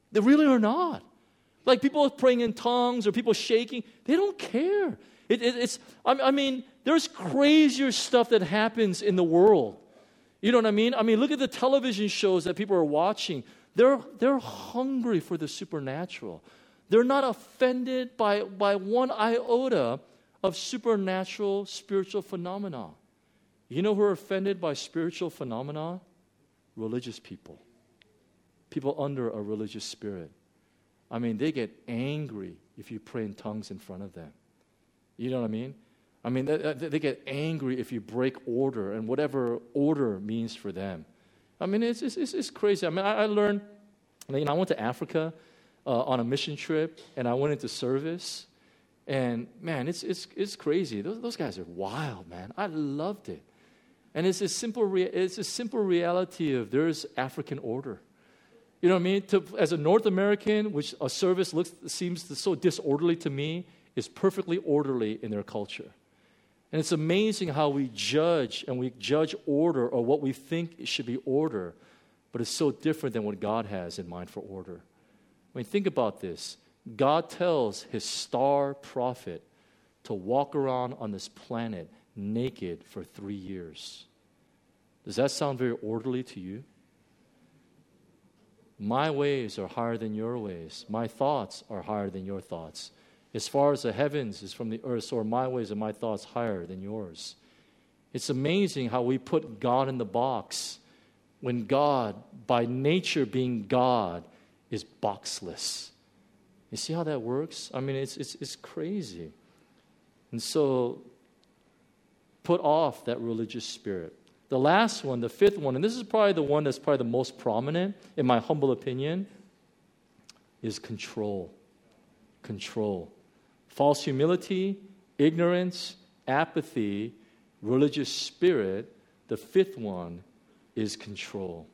They really are not. Like people praying in tongues or people shaking, they don't care. It, it, it's, I, I mean, there's crazier stuff that happens in the world. You know what I mean? I mean, look at the television shows that people are watching. They're, they're hungry for the supernatural. They're not offended by, by one iota of supernatural spiritual phenomena. You know who are offended by spiritual phenomena? Religious people. People under a religious spirit. I mean, they get angry if you pray in tongues in front of them. You know what I mean? I mean, they, they get angry if you break order and whatever order means for them. I mean, it's it's, it's crazy. I mean, I, I learned, you know, I went to Africa uh, on a mission trip, and I went into service, and man, it's it's it's crazy. Those those guys are wild, man. I loved it, and it's a simple rea- it's a simple reality of there's African order. You know what I mean? To, as a North American, which a service looks seems so disorderly to me, is perfectly orderly in their culture. And it's amazing how we judge, and we judge order or what we think it should be order, but it's so different than what God has in mind for order. I mean, think about this. God tells his star prophet to walk around on this planet naked for three years. Does that sound very orderly to you? My ways are higher than your ways. My thoughts are higher than your thoughts. As far as the heavens is from the earth, so are my ways and my thoughts higher than yours. It's amazing how we put God in the box when God, by nature being God, is boxless. You see how that works? I mean, it's it's it's crazy. And so, put off that religious spirit. The last one, the fifth one, and this is probably the one that's probably the most prominent, in my humble opinion, is control. Control. False humility, ignorance, apathy, religious spirit. The fifth one is control.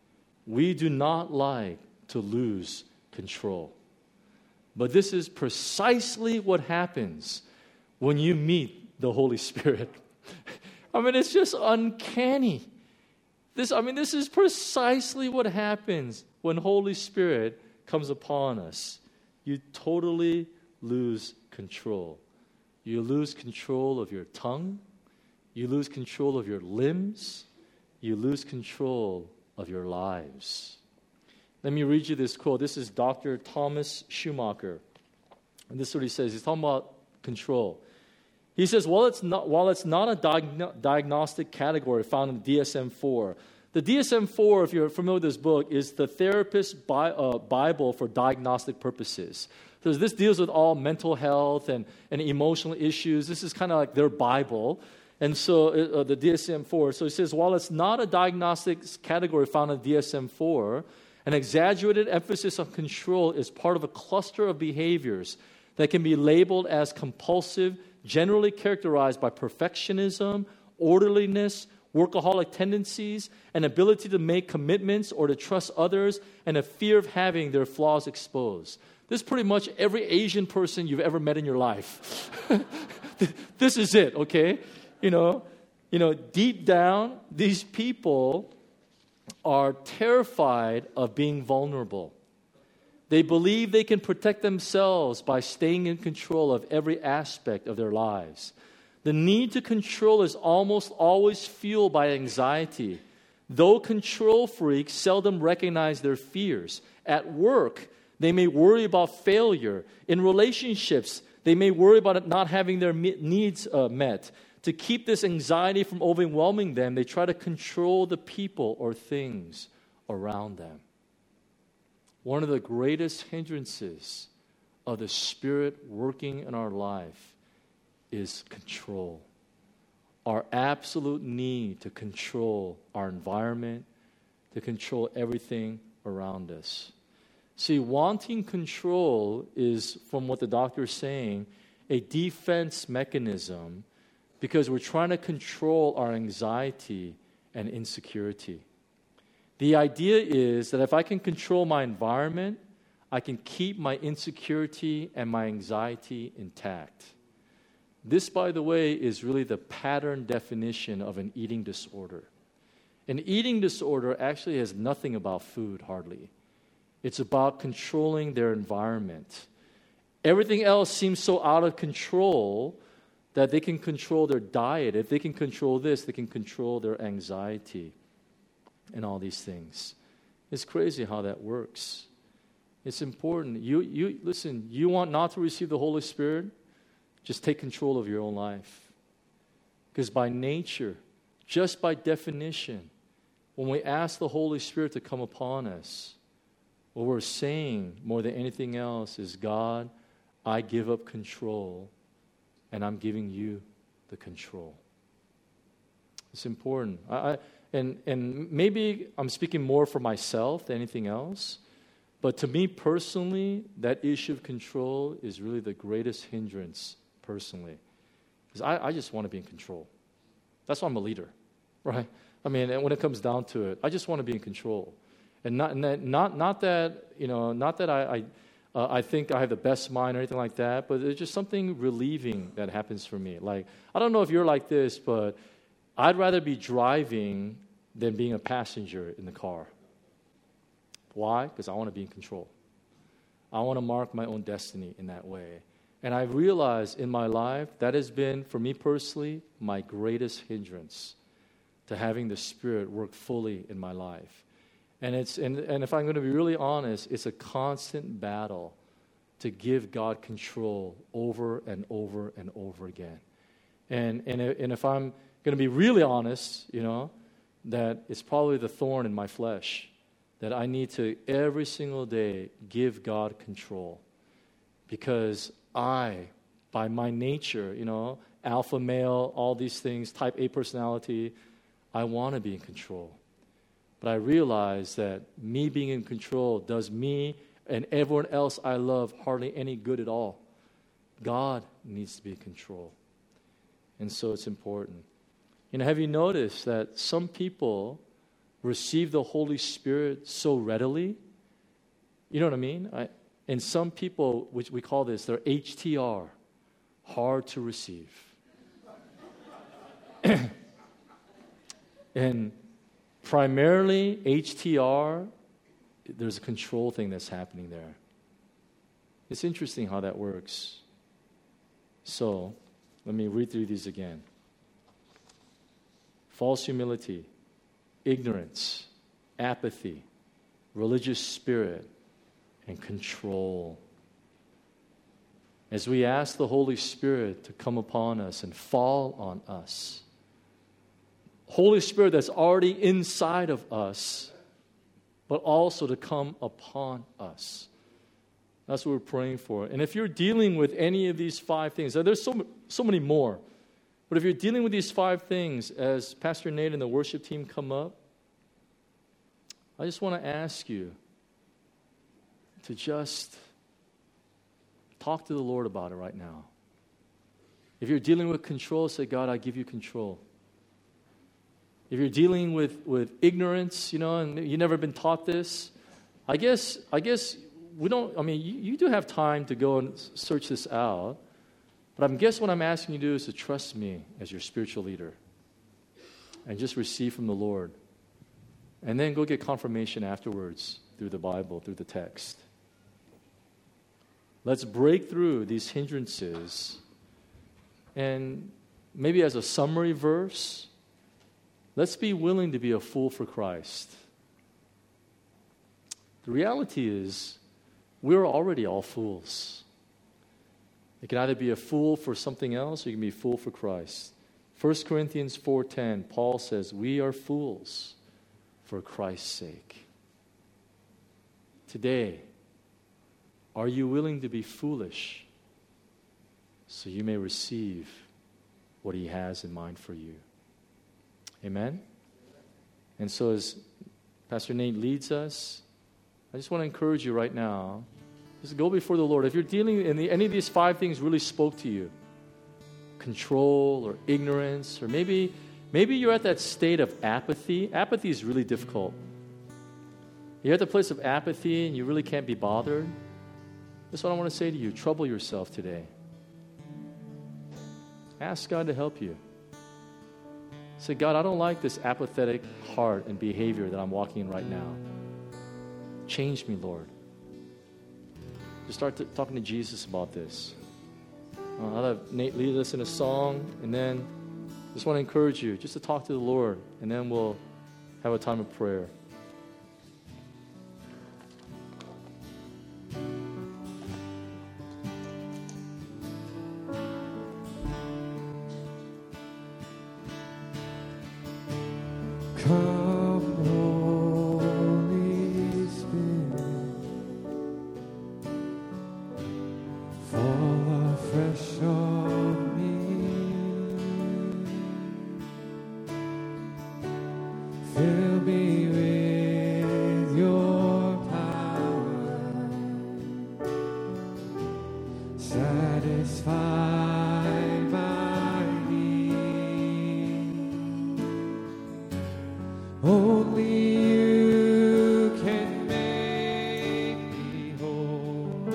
We do not like to lose control. But this is precisely what happens when you meet the Holy Spirit. I mean, it's just uncanny. This, I mean, this is precisely what happens when Holy Spirit comes upon us. You totally lose control. You lose control of your tongue. You lose control of your limbs. You lose control of your lives. Let me read you this quote. This is Doctor Thomas Schumacher. And this is what he says. He's talking about control. He says, while it's not, while it's not a diagno- diagnostic category found in the D S M four, the D S M four, if you're familiar with this book, is the therapist's bi- uh, Bible for diagnostic purposes. So this deals with all mental health and, and emotional issues. This is kind of like their Bible. And so uh, the D S M four, so he says, while it's not a diagnostic category found in the D S M four, an exaggerated emphasis on control is part of a cluster of behaviors that can be labeled as compulsive, generally characterized by perfectionism, orderliness, workaholic tendencies, an ability to make commitments or to trust others, and a fear of having their flaws exposed. This is pretty much every Asian person you've ever met in your life. This is it, okay? You know, you know, deep down, these people are terrified of being vulnerable. They believe they can protect themselves by staying in control of every aspect of their lives. The need to control is almost always fueled by anxiety. Though control freaks seldom recognize their fears. At work, they may worry about failure. In relationships, they may worry about not having their needs uh, met. To keep this anxiety from overwhelming them, they try to control the people or things around them. One of the greatest hindrances of the Spirit working in our life is control. Our absolute need to control our environment, to control everything around us. See, wanting control is, from what the doctor is saying, a defense mechanism because we're trying to control our anxiety and insecurity. The idea is that if I can control my environment, I can keep my insecurity and my anxiety intact. This, by the way, is really the pattern definition of an eating disorder. An eating disorder actually has nothing about food, hardly. It's about controlling their environment. Everything else seems so out of control that they can control their diet. If they can control this, they can control their anxiety and all these things. It's crazy how that works. It's important. You, you listen, you want not to receive the Holy Spirit? Just take control of your own life. Because by nature, just by definition, when we ask the Holy Spirit to come upon us, what we're saying more than anything else is, God, I give up control, and I'm giving you the control. It's important. I, I, and, and maybe I'm speaking more for myself than anything else, but to me personally, that issue of control is really the greatest hindrance personally. Because I, I just want to be in control. That's why I'm a leader, right? I mean, when it comes down to it, I just want to be in control. And not, and that, not, not that, you know, not that I, I, uh, I think I have the best mind or anything like that, but there's just something relieving that happens for me. Like, I don't know if you're like this, but I'd rather be driving than being a passenger in the car. Why? Because I want to be in control. I want to mark my own destiny in that way. And I realize in my life, that has been, for me personally, my greatest hindrance to having the Spirit work fully in my life. And it's and, and if I'm going to be really honest, it's a constant battle to give God control over and over and over again. And and and if I'm going to be really honest, you know, that it's probably the thorn in my flesh that I need to every single day give God control. Because I, by my nature, you know, alpha male, all these things, type A personality, I want to be in control. But I realize that me being in control does me and everyone else I love hardly any good at all. God needs to be in control. And so it's important. You know, have you noticed that some people receive the Holy Spirit so readily? You know what I mean? I, and some people, which we call this, they're H T R, hard to receive. And primarily, H T R, there's a control thing that's happening there. It's interesting how that works. So, let me read through these again. False humility, ignorance, apathy, religious spirit, and control. As we ask the Holy Spirit to come upon us and fall on us, Holy Spirit that's already inside of us, but also to come upon us. That's what we're praying for. And if you're dealing with any of these five things, there's so, so many more, but if you're dealing with these five things, as Pastor Nate and the worship team come up, I just want to ask you to just talk to the Lord about it right now. If you're dealing with control, say, God, I give you control. If you're dealing with, with ignorance, you know, and you've never been taught this, I guess I guess we don't, I mean, you, you do have time to go and search this out, but I guess what I'm asking you to do is to trust me as your spiritual leader and just receive from the Lord. And then go get confirmation afterwards through the Bible, through the text. Let's break through these hindrances. And maybe as a summary verse, let's be willing to be a fool for Christ. The reality is, we're already all fools. You can either be a fool for something else or you can be a fool for Christ. First Corinthians four ten, Paul says, we are fools for Christ's sake. Today, are you willing to be foolish so you may receive what he has in mind for you? Amen? And so as Pastor Nate leads us, I just want to encourage you right now, just go before the Lord. If you're dealing, in the, any of these five things really spoke to you, control or ignorance, or maybe, maybe you're at that state of apathy. Apathy is really difficult. You're at the place of apathy and you really can't be bothered. That's what I want to say to you. Trouble yourself today. Ask God to help you. Say, God, I don't like this apathetic heart and behavior that I'm walking in right now. Change me, Lord. Just start to, talking to Jesus about this. Uh, I'll have Nate lead us in a song, and then just want to encourage you just to talk to the Lord, and then we'll have a time of prayer. Come, Holy Spirit, fall afresh on me. Fill me with your power. Satisfy my need. Only you can make me whole.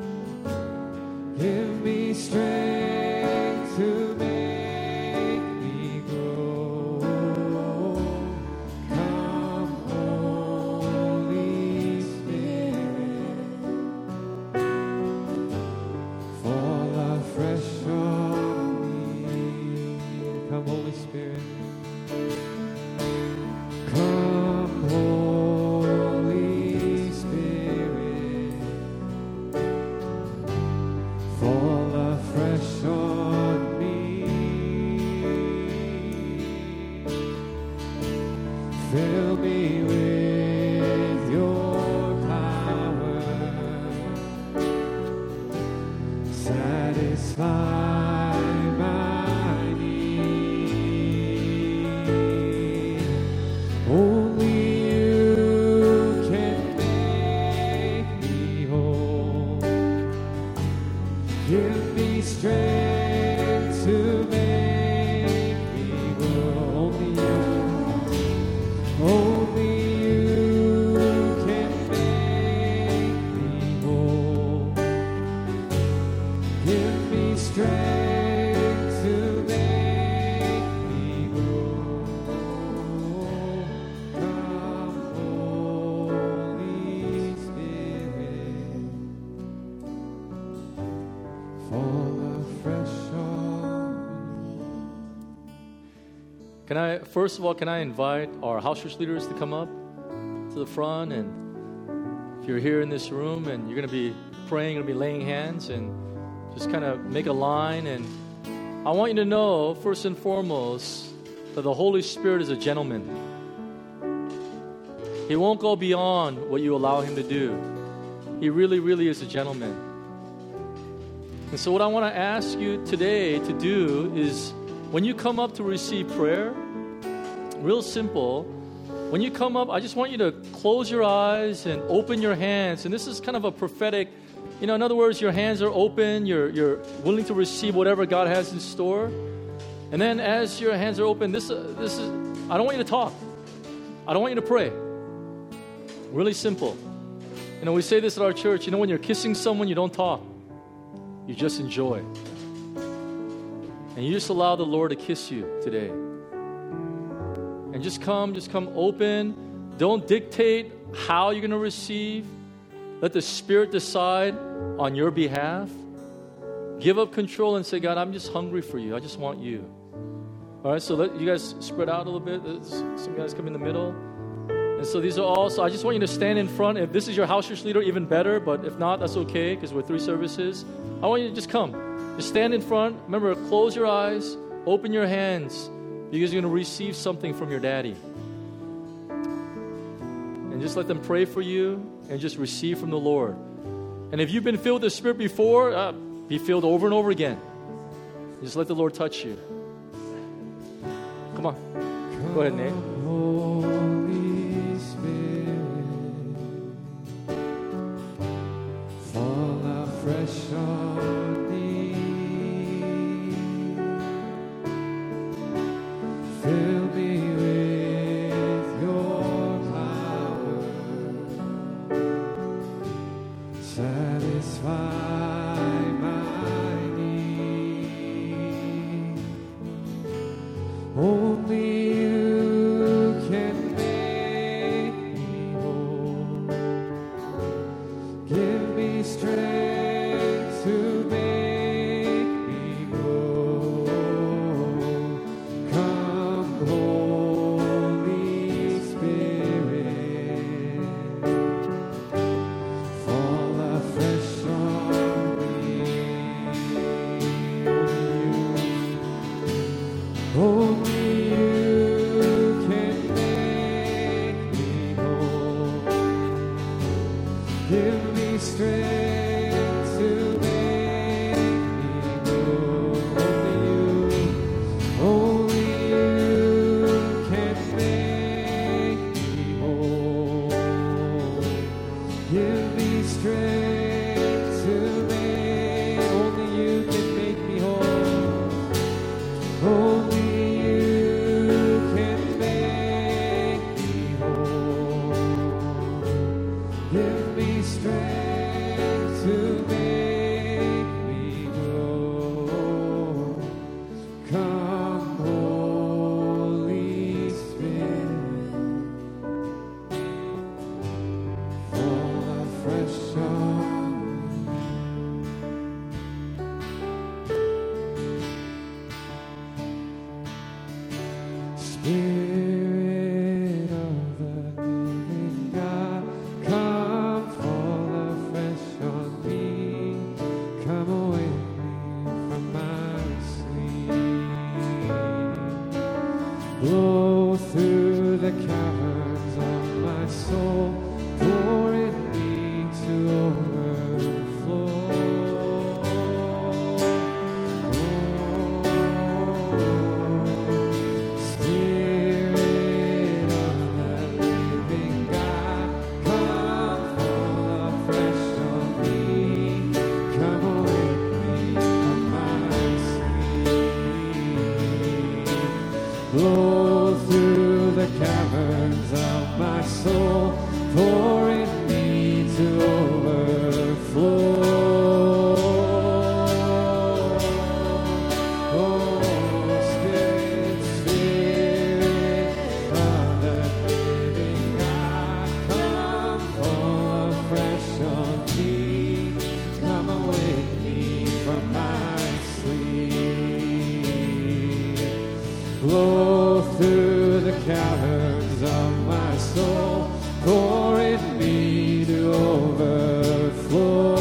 Give me strength to make me grow. Come, Holy Spirit, fall afresh on me. Come, Holy Spirit. Come, Holy Spirit, fall afresh on me. Fill me with your power. Satisfy my need. Only you can make me whole. Give me strength to make me grow. Only you, only you can make me whole. Give me strength to make me grow. Come, Holy Spirit, fall afresh on Can I, first of all, can I invite our house church leaders to come up to the front? And if you're here in this room and you're going to be praying, you're going to be laying hands, and just kind of make a line. And I want you to know, first and foremost, that the Holy Spirit is a gentleman. He won't go beyond what you allow him to do. He really, really is a gentleman. And so what I want to ask you today to do is, when you come up to receive prayer, real simple, when you come up, I just want you to close your eyes and open your hands. And this is kind of a prophetic, you know, in other words, your hands are open, you're, you're willing to receive whatever God has in store. And then as your hands are open, this, uh, this is, I don't want you to talk. I don't want you to pray. Really simple. You know, we say this at our church, you know, when you're kissing someone, you don't talk. You just enjoy. And you just allow the Lord to kiss you today. And just come, just come open. Don't dictate how you're going to receive. Let the Spirit decide on your behalf. Give up control and say, God, I'm just hungry for you. I just want you. All right, so let you guys spread out a little bit. Some guys come in the middle. And so these are all, so I just want you to stand in front. If this is your house church leader, even better. But if not, that's okay, because we're three services. I want you to just come. Just stand in front. Remember, close your eyes. Open your hands. Because you're going to receive something from your daddy. And just let them pray for you. And just receive from the Lord. And if you've been filled with the Spirit before, uh, be filled over and over again. Just let the Lord touch you. Come on. Go ahead, Nate. Holy Spirit, fall afresh on me. Fill me with your power. Satisfy my need. Only you strength to make me grow. Come, Holy Spirit, fall afresh on me. Only you, only you can make me whole. Give me strength to make me grow. Only you, only you can make me whole. Give me strength to make. Only you can make me whole. Only you can make me whole. Give me strength to make me grow. Come, Holy Spirit, fall afresh on me. Spirit of the living God, come fall afresh on me. Come away from my sleep. Blow through the caverns of my soul, pour in me to overflow. Spirit of the living God, come fall afresh on me. Come awake me from my sleep. Blow through the caverns of my soul, pour in me to overflow. Oh, Spirit, Spirit of the living God, come fall afresh on me. Come awake me from my sleep. Blow through the caverns of my soul, pour in me to overflow.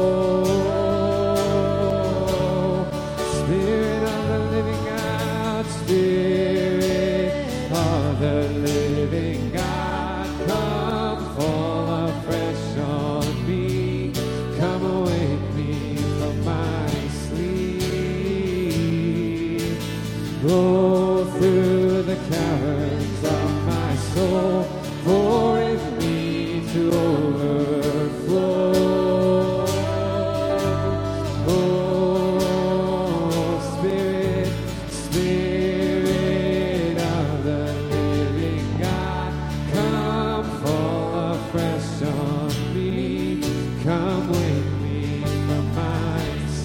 Spirit of the living God, Spirit of the living God, come fall afresh on me. Come awake me from my sleep. Blow through the caverns of my soul, pour in me to overflow. Oh, Spirit, Spirit of the living God, come fall afresh on me. Come wake me from my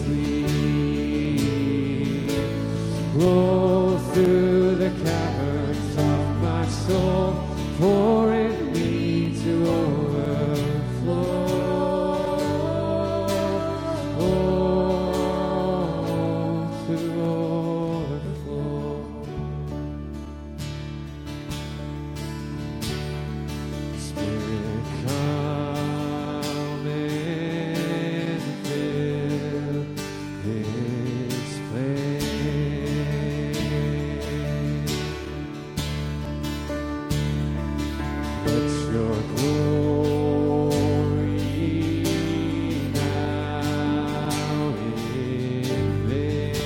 sleep. Blow through the caverns of my soul, pour in me to overflow. Oh, to overflow. Spirit, come and fill this place. Let your glory now invade.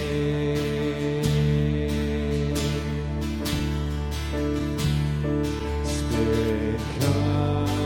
Spirit, come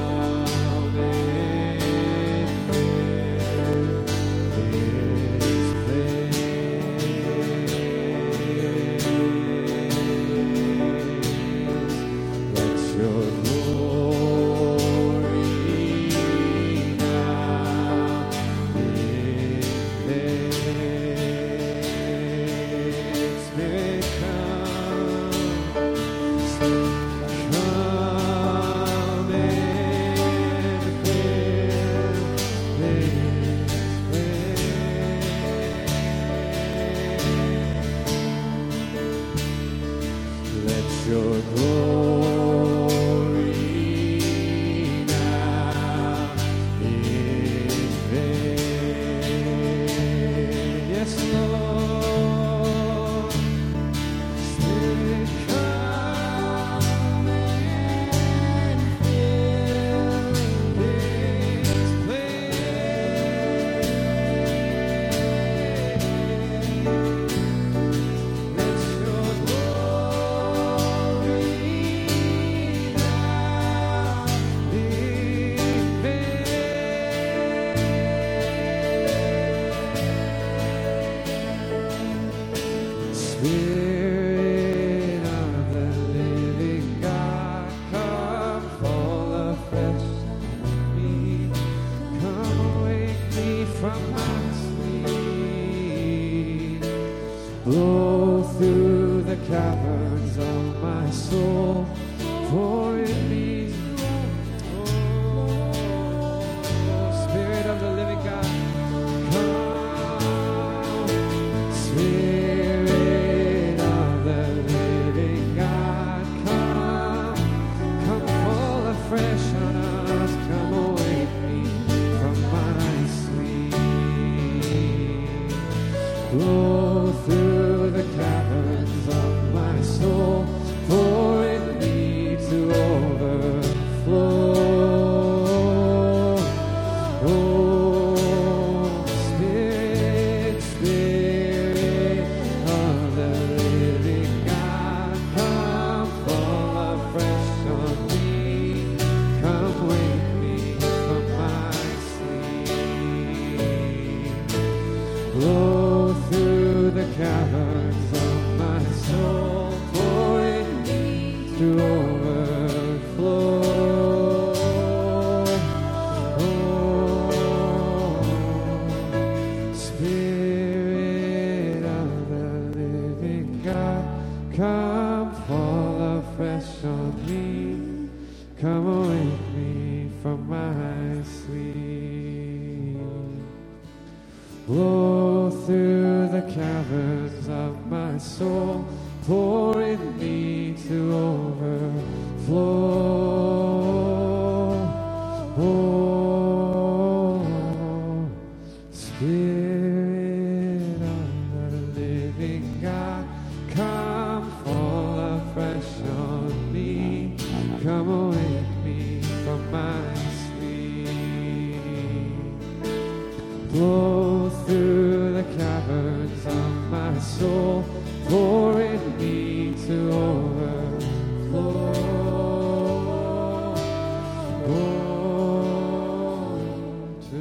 afresh on us. Come awake me from my sleep. Blow through the caverns of my soul, pour in me to overflow. Caverns of my soul, pour in me to overflow. Oh, Spirit of the living God, come fall afresh on me. Come awake me from my sleep. Blow through the caverns of my soul, pour in me to overflow. Oh, Spirit of the living God, come fall afresh on me. Come awake me from my sleep. Blow through the caverns of my soul, pour in me to overflow. Oh, to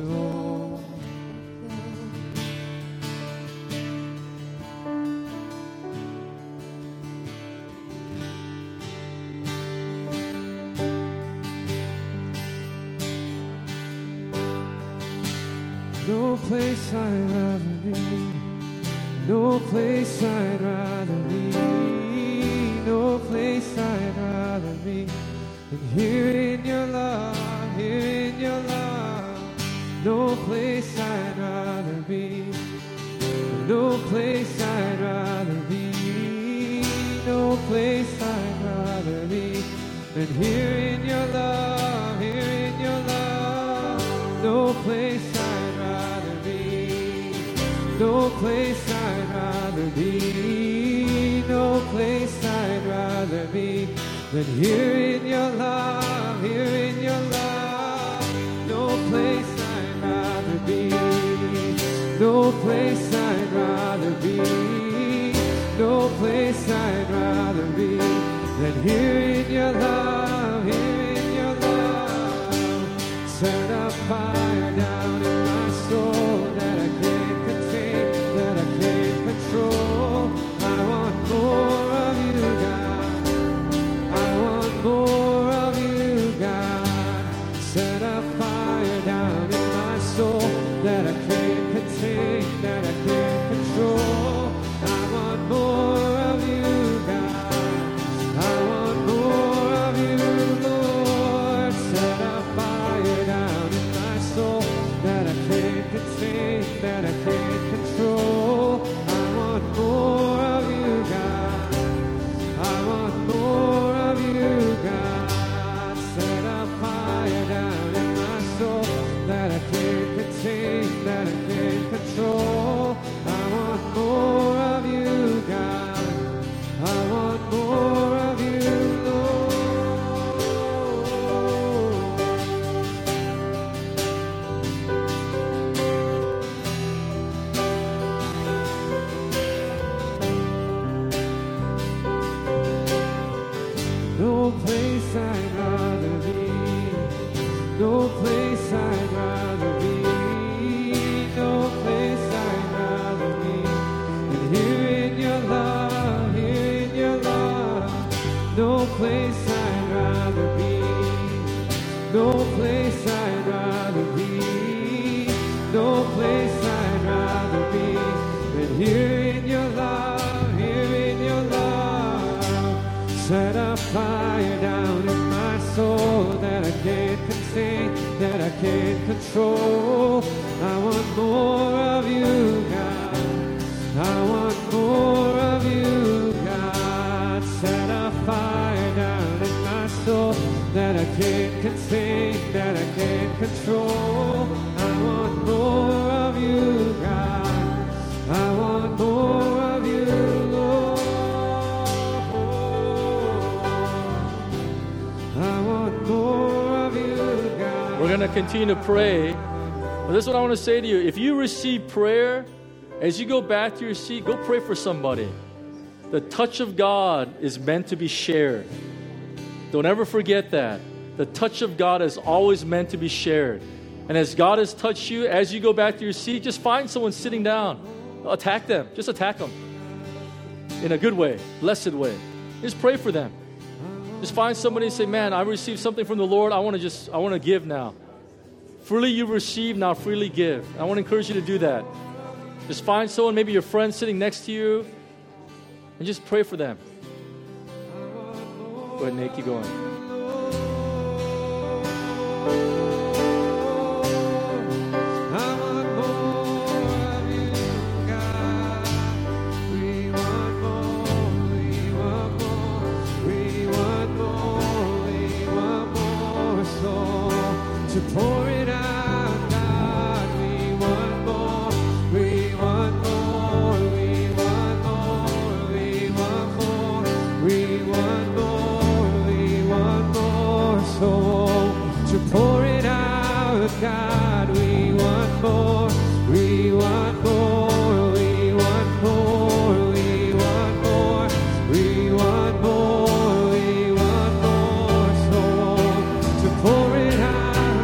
no place I'd rather be. No place I'd rather be, no place I'd rather be than here in your love, here in your love. No place I'd rather be, no place I'd rather be, no place I'd rather be than here in your love, here in your love. No place I'd rather be, no place I'd rather be, no place I'd rather be than here in your love, here in your love. No place I'd rather be, no place I'd rather be, no place I'd rather be than here in your love, here in your love. Set a fire down in my soul that I can't contain, that I can't control. I want more of you, God. I want more of you, God. Set a fire down in my soul that I can't contain, that I can't control. I want more of you, God. I want more of you, Lord. Set a fire down in my soul that I can't contain, that I can't control. I want more of you, God. I want more of you, God. Set a fire down in my soul that I can't contain, that I can't control. I want more of you, God. I want more of you, Lord. No place I'd rather be, no place I'd rather be, no place I'd rather be than here in your love, here in your love. No place I'd rather be, no place I'd rather be, no place I'd rather be than here in your love, here in your love. Set a fire down in my soul that I can't contain, that I can't control. I want more of you, God. I want more of you, God. Set a fire down in my soul that that I can't contain, that I can't control. I want more of you, God. I want more of you, Lord. I want more of you, God. We're going to continue to pray. But this is what I want to say to you. If you receive prayer, as you go back to your seat, go pray for somebody. The touch of God is meant to be shared. Don't ever forget that. The touch of God is always meant to be shared. And as God has touched you, as you go back to your seat, just find someone sitting down. Attack them. Just attack them. In a good way, blessed way. Just pray for them. Just find somebody and say, man, I received something from the Lord. I want to just, I want to give now. Freely you receive, now freely give. I want to encourage you to do that. Just find someone, maybe your friend sitting next to you, and just pray for them. Go ahead, Nate, keep going. Pour it out, God, we want more, we want more, we want more, we want more, we want more, we want more, so to pour it out, God, we want more, we want more, we want more, we want more, we want more, we want more, so to pour it out.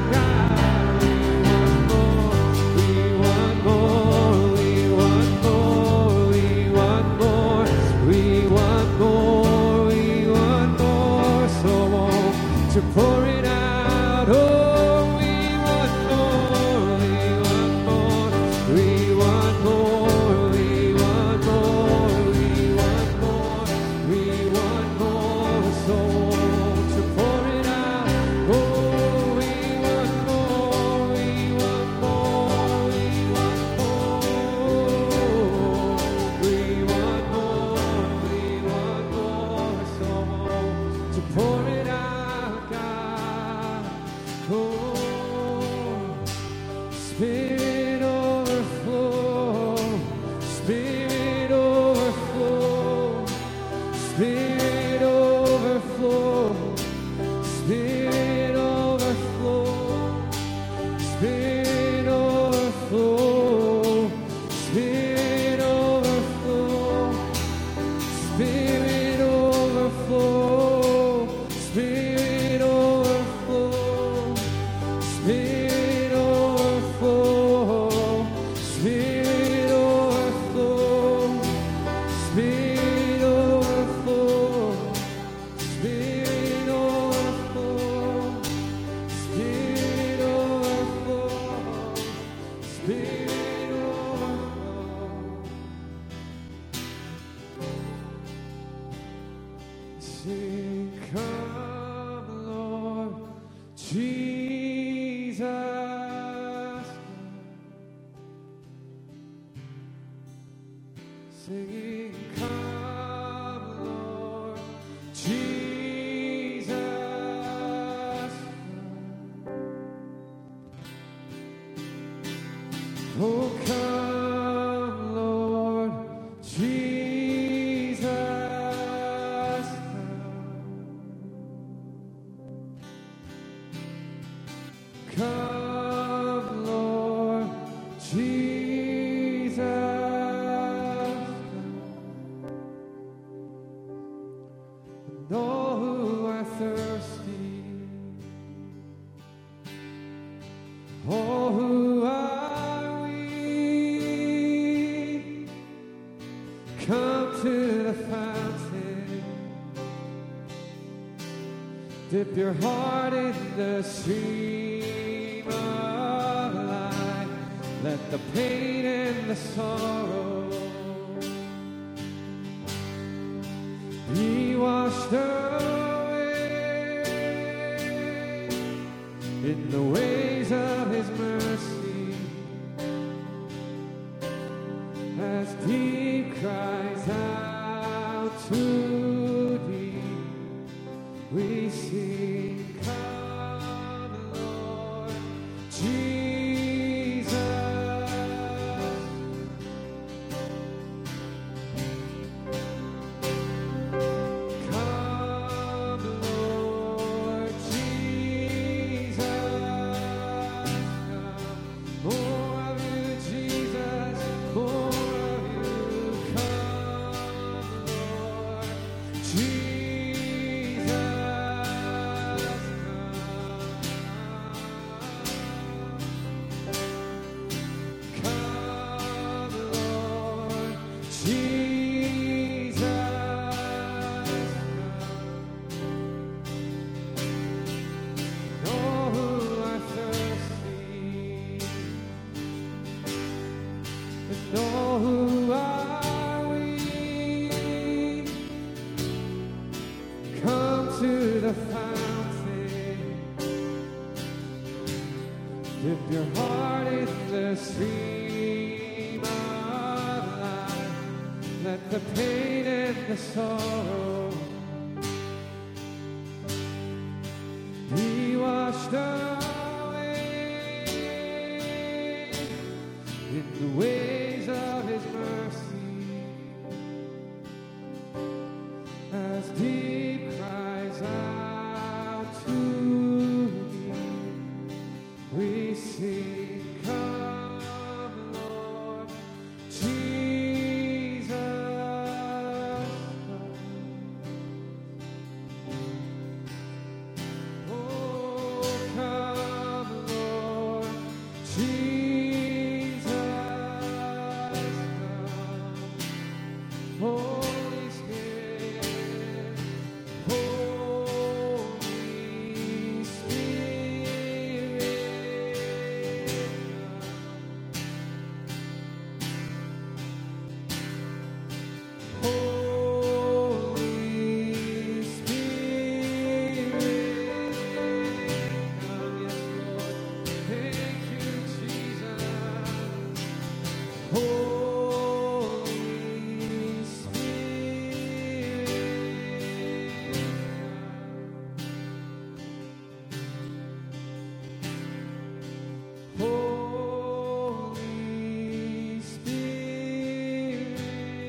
To pour it out, oh, we want more, we want more, we want more, we want more, we want more, we want more, so to pour it out, oh, we want more, we want more, we want more, we want more, we want more, so to pour it out. Oh, Spirit overflow, Spirit overflow, Spirit overflow, Spirit overflow, Spirit overflow, Spirit overflow, Spirit overflow, Spirit overflow. Spirit overflow, Spirit overflow, Spirit overflow, Spirit overflow, Spirit overflow, Spirit overflow. Sing, come, Lord Jesus. Singing, come, Lord Jesus. Oh, come, Lord Jesus. Come, Lord Jesus. And all who are thirsty, all who are weak, come to the fountain. Dip your heart in the stream of life. Let the pain and the sorrow be washed away in the ways of His mercy. As deep cries out to thee, we sing. Dip your heart in the stream of life. Let the pain and the sorrow be washed away in the waves of His mercy. As deep cries out to Thee, we sing, come, Lord Jesus, come. Oh, come, Lord Jesus, come. Holy Spirit, Holy Spirit, Holy Spirit, come. Yes, Lord. Thank you, Jesus. Holy Spirit, Holy Spirit,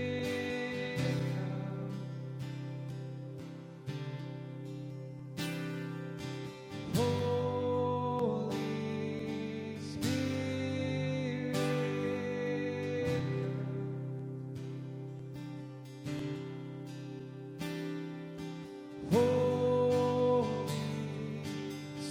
Holy Spirit, Holy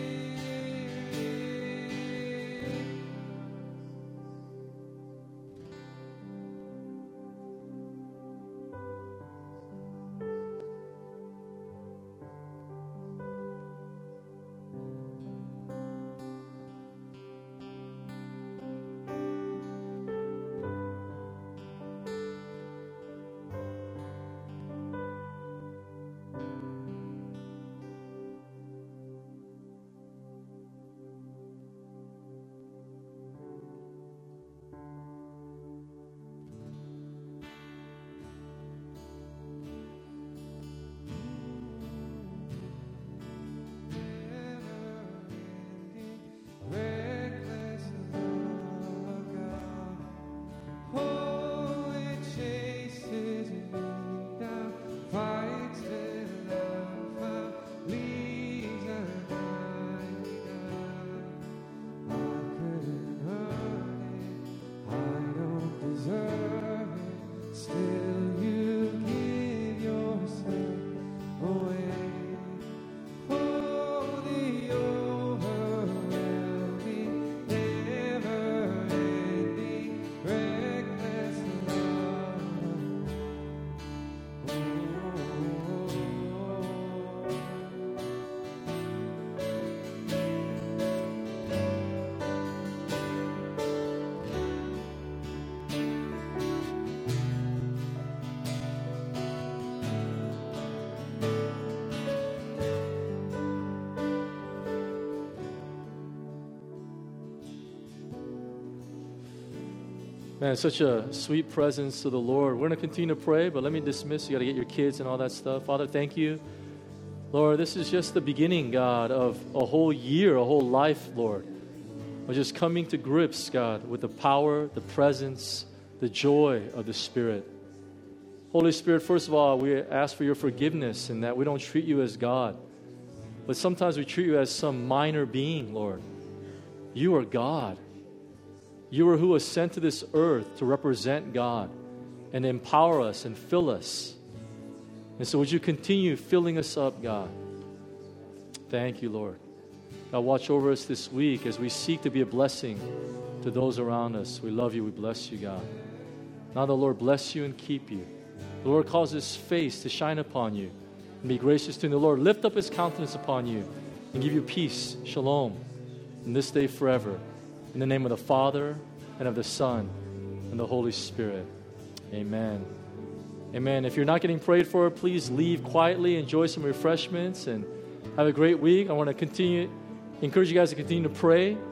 reckless love of God. Oh, it chases me down, fights till I'm found, leaves a ninety-nine. I couldn't earn it, I don't deserve it, still you give yourself away. Oh, the overwhelming, never-ending, reckless love. Oh, Man, such a sweet presence to the Lord. We're going to continue to pray, but let me dismiss. You got to get your kids and all that stuff. Father, thank you. Lord, this is just the beginning, God, of a whole year, a whole life, Lord. We're just coming to grips, God, with the power, the presence, the joy of the Spirit. Holy Spirit, first of all, we ask for your forgiveness in that we don't treat you as God, but sometimes we treat you as some minor being, Lord. You are God. You are who was sent to this earth to represent God and empower us and fill us. And so would you continue filling us up, God? Thank you, Lord. God, watch over us this week as we seek to be a blessing to those around us. We love you. We bless you, God. Now the Lord bless you and keep you. The Lord cause His face to shine upon you and be gracious to you. The Lord lift up His countenance upon you and give you peace, shalom, in this day forever. In the name of the Father, and of the Son, and the Holy Spirit. Amen. Amen. If you're not getting prayed for, please leave quietly, enjoy some refreshments, and have a great week. I want to continue, encourage you guys to continue to pray.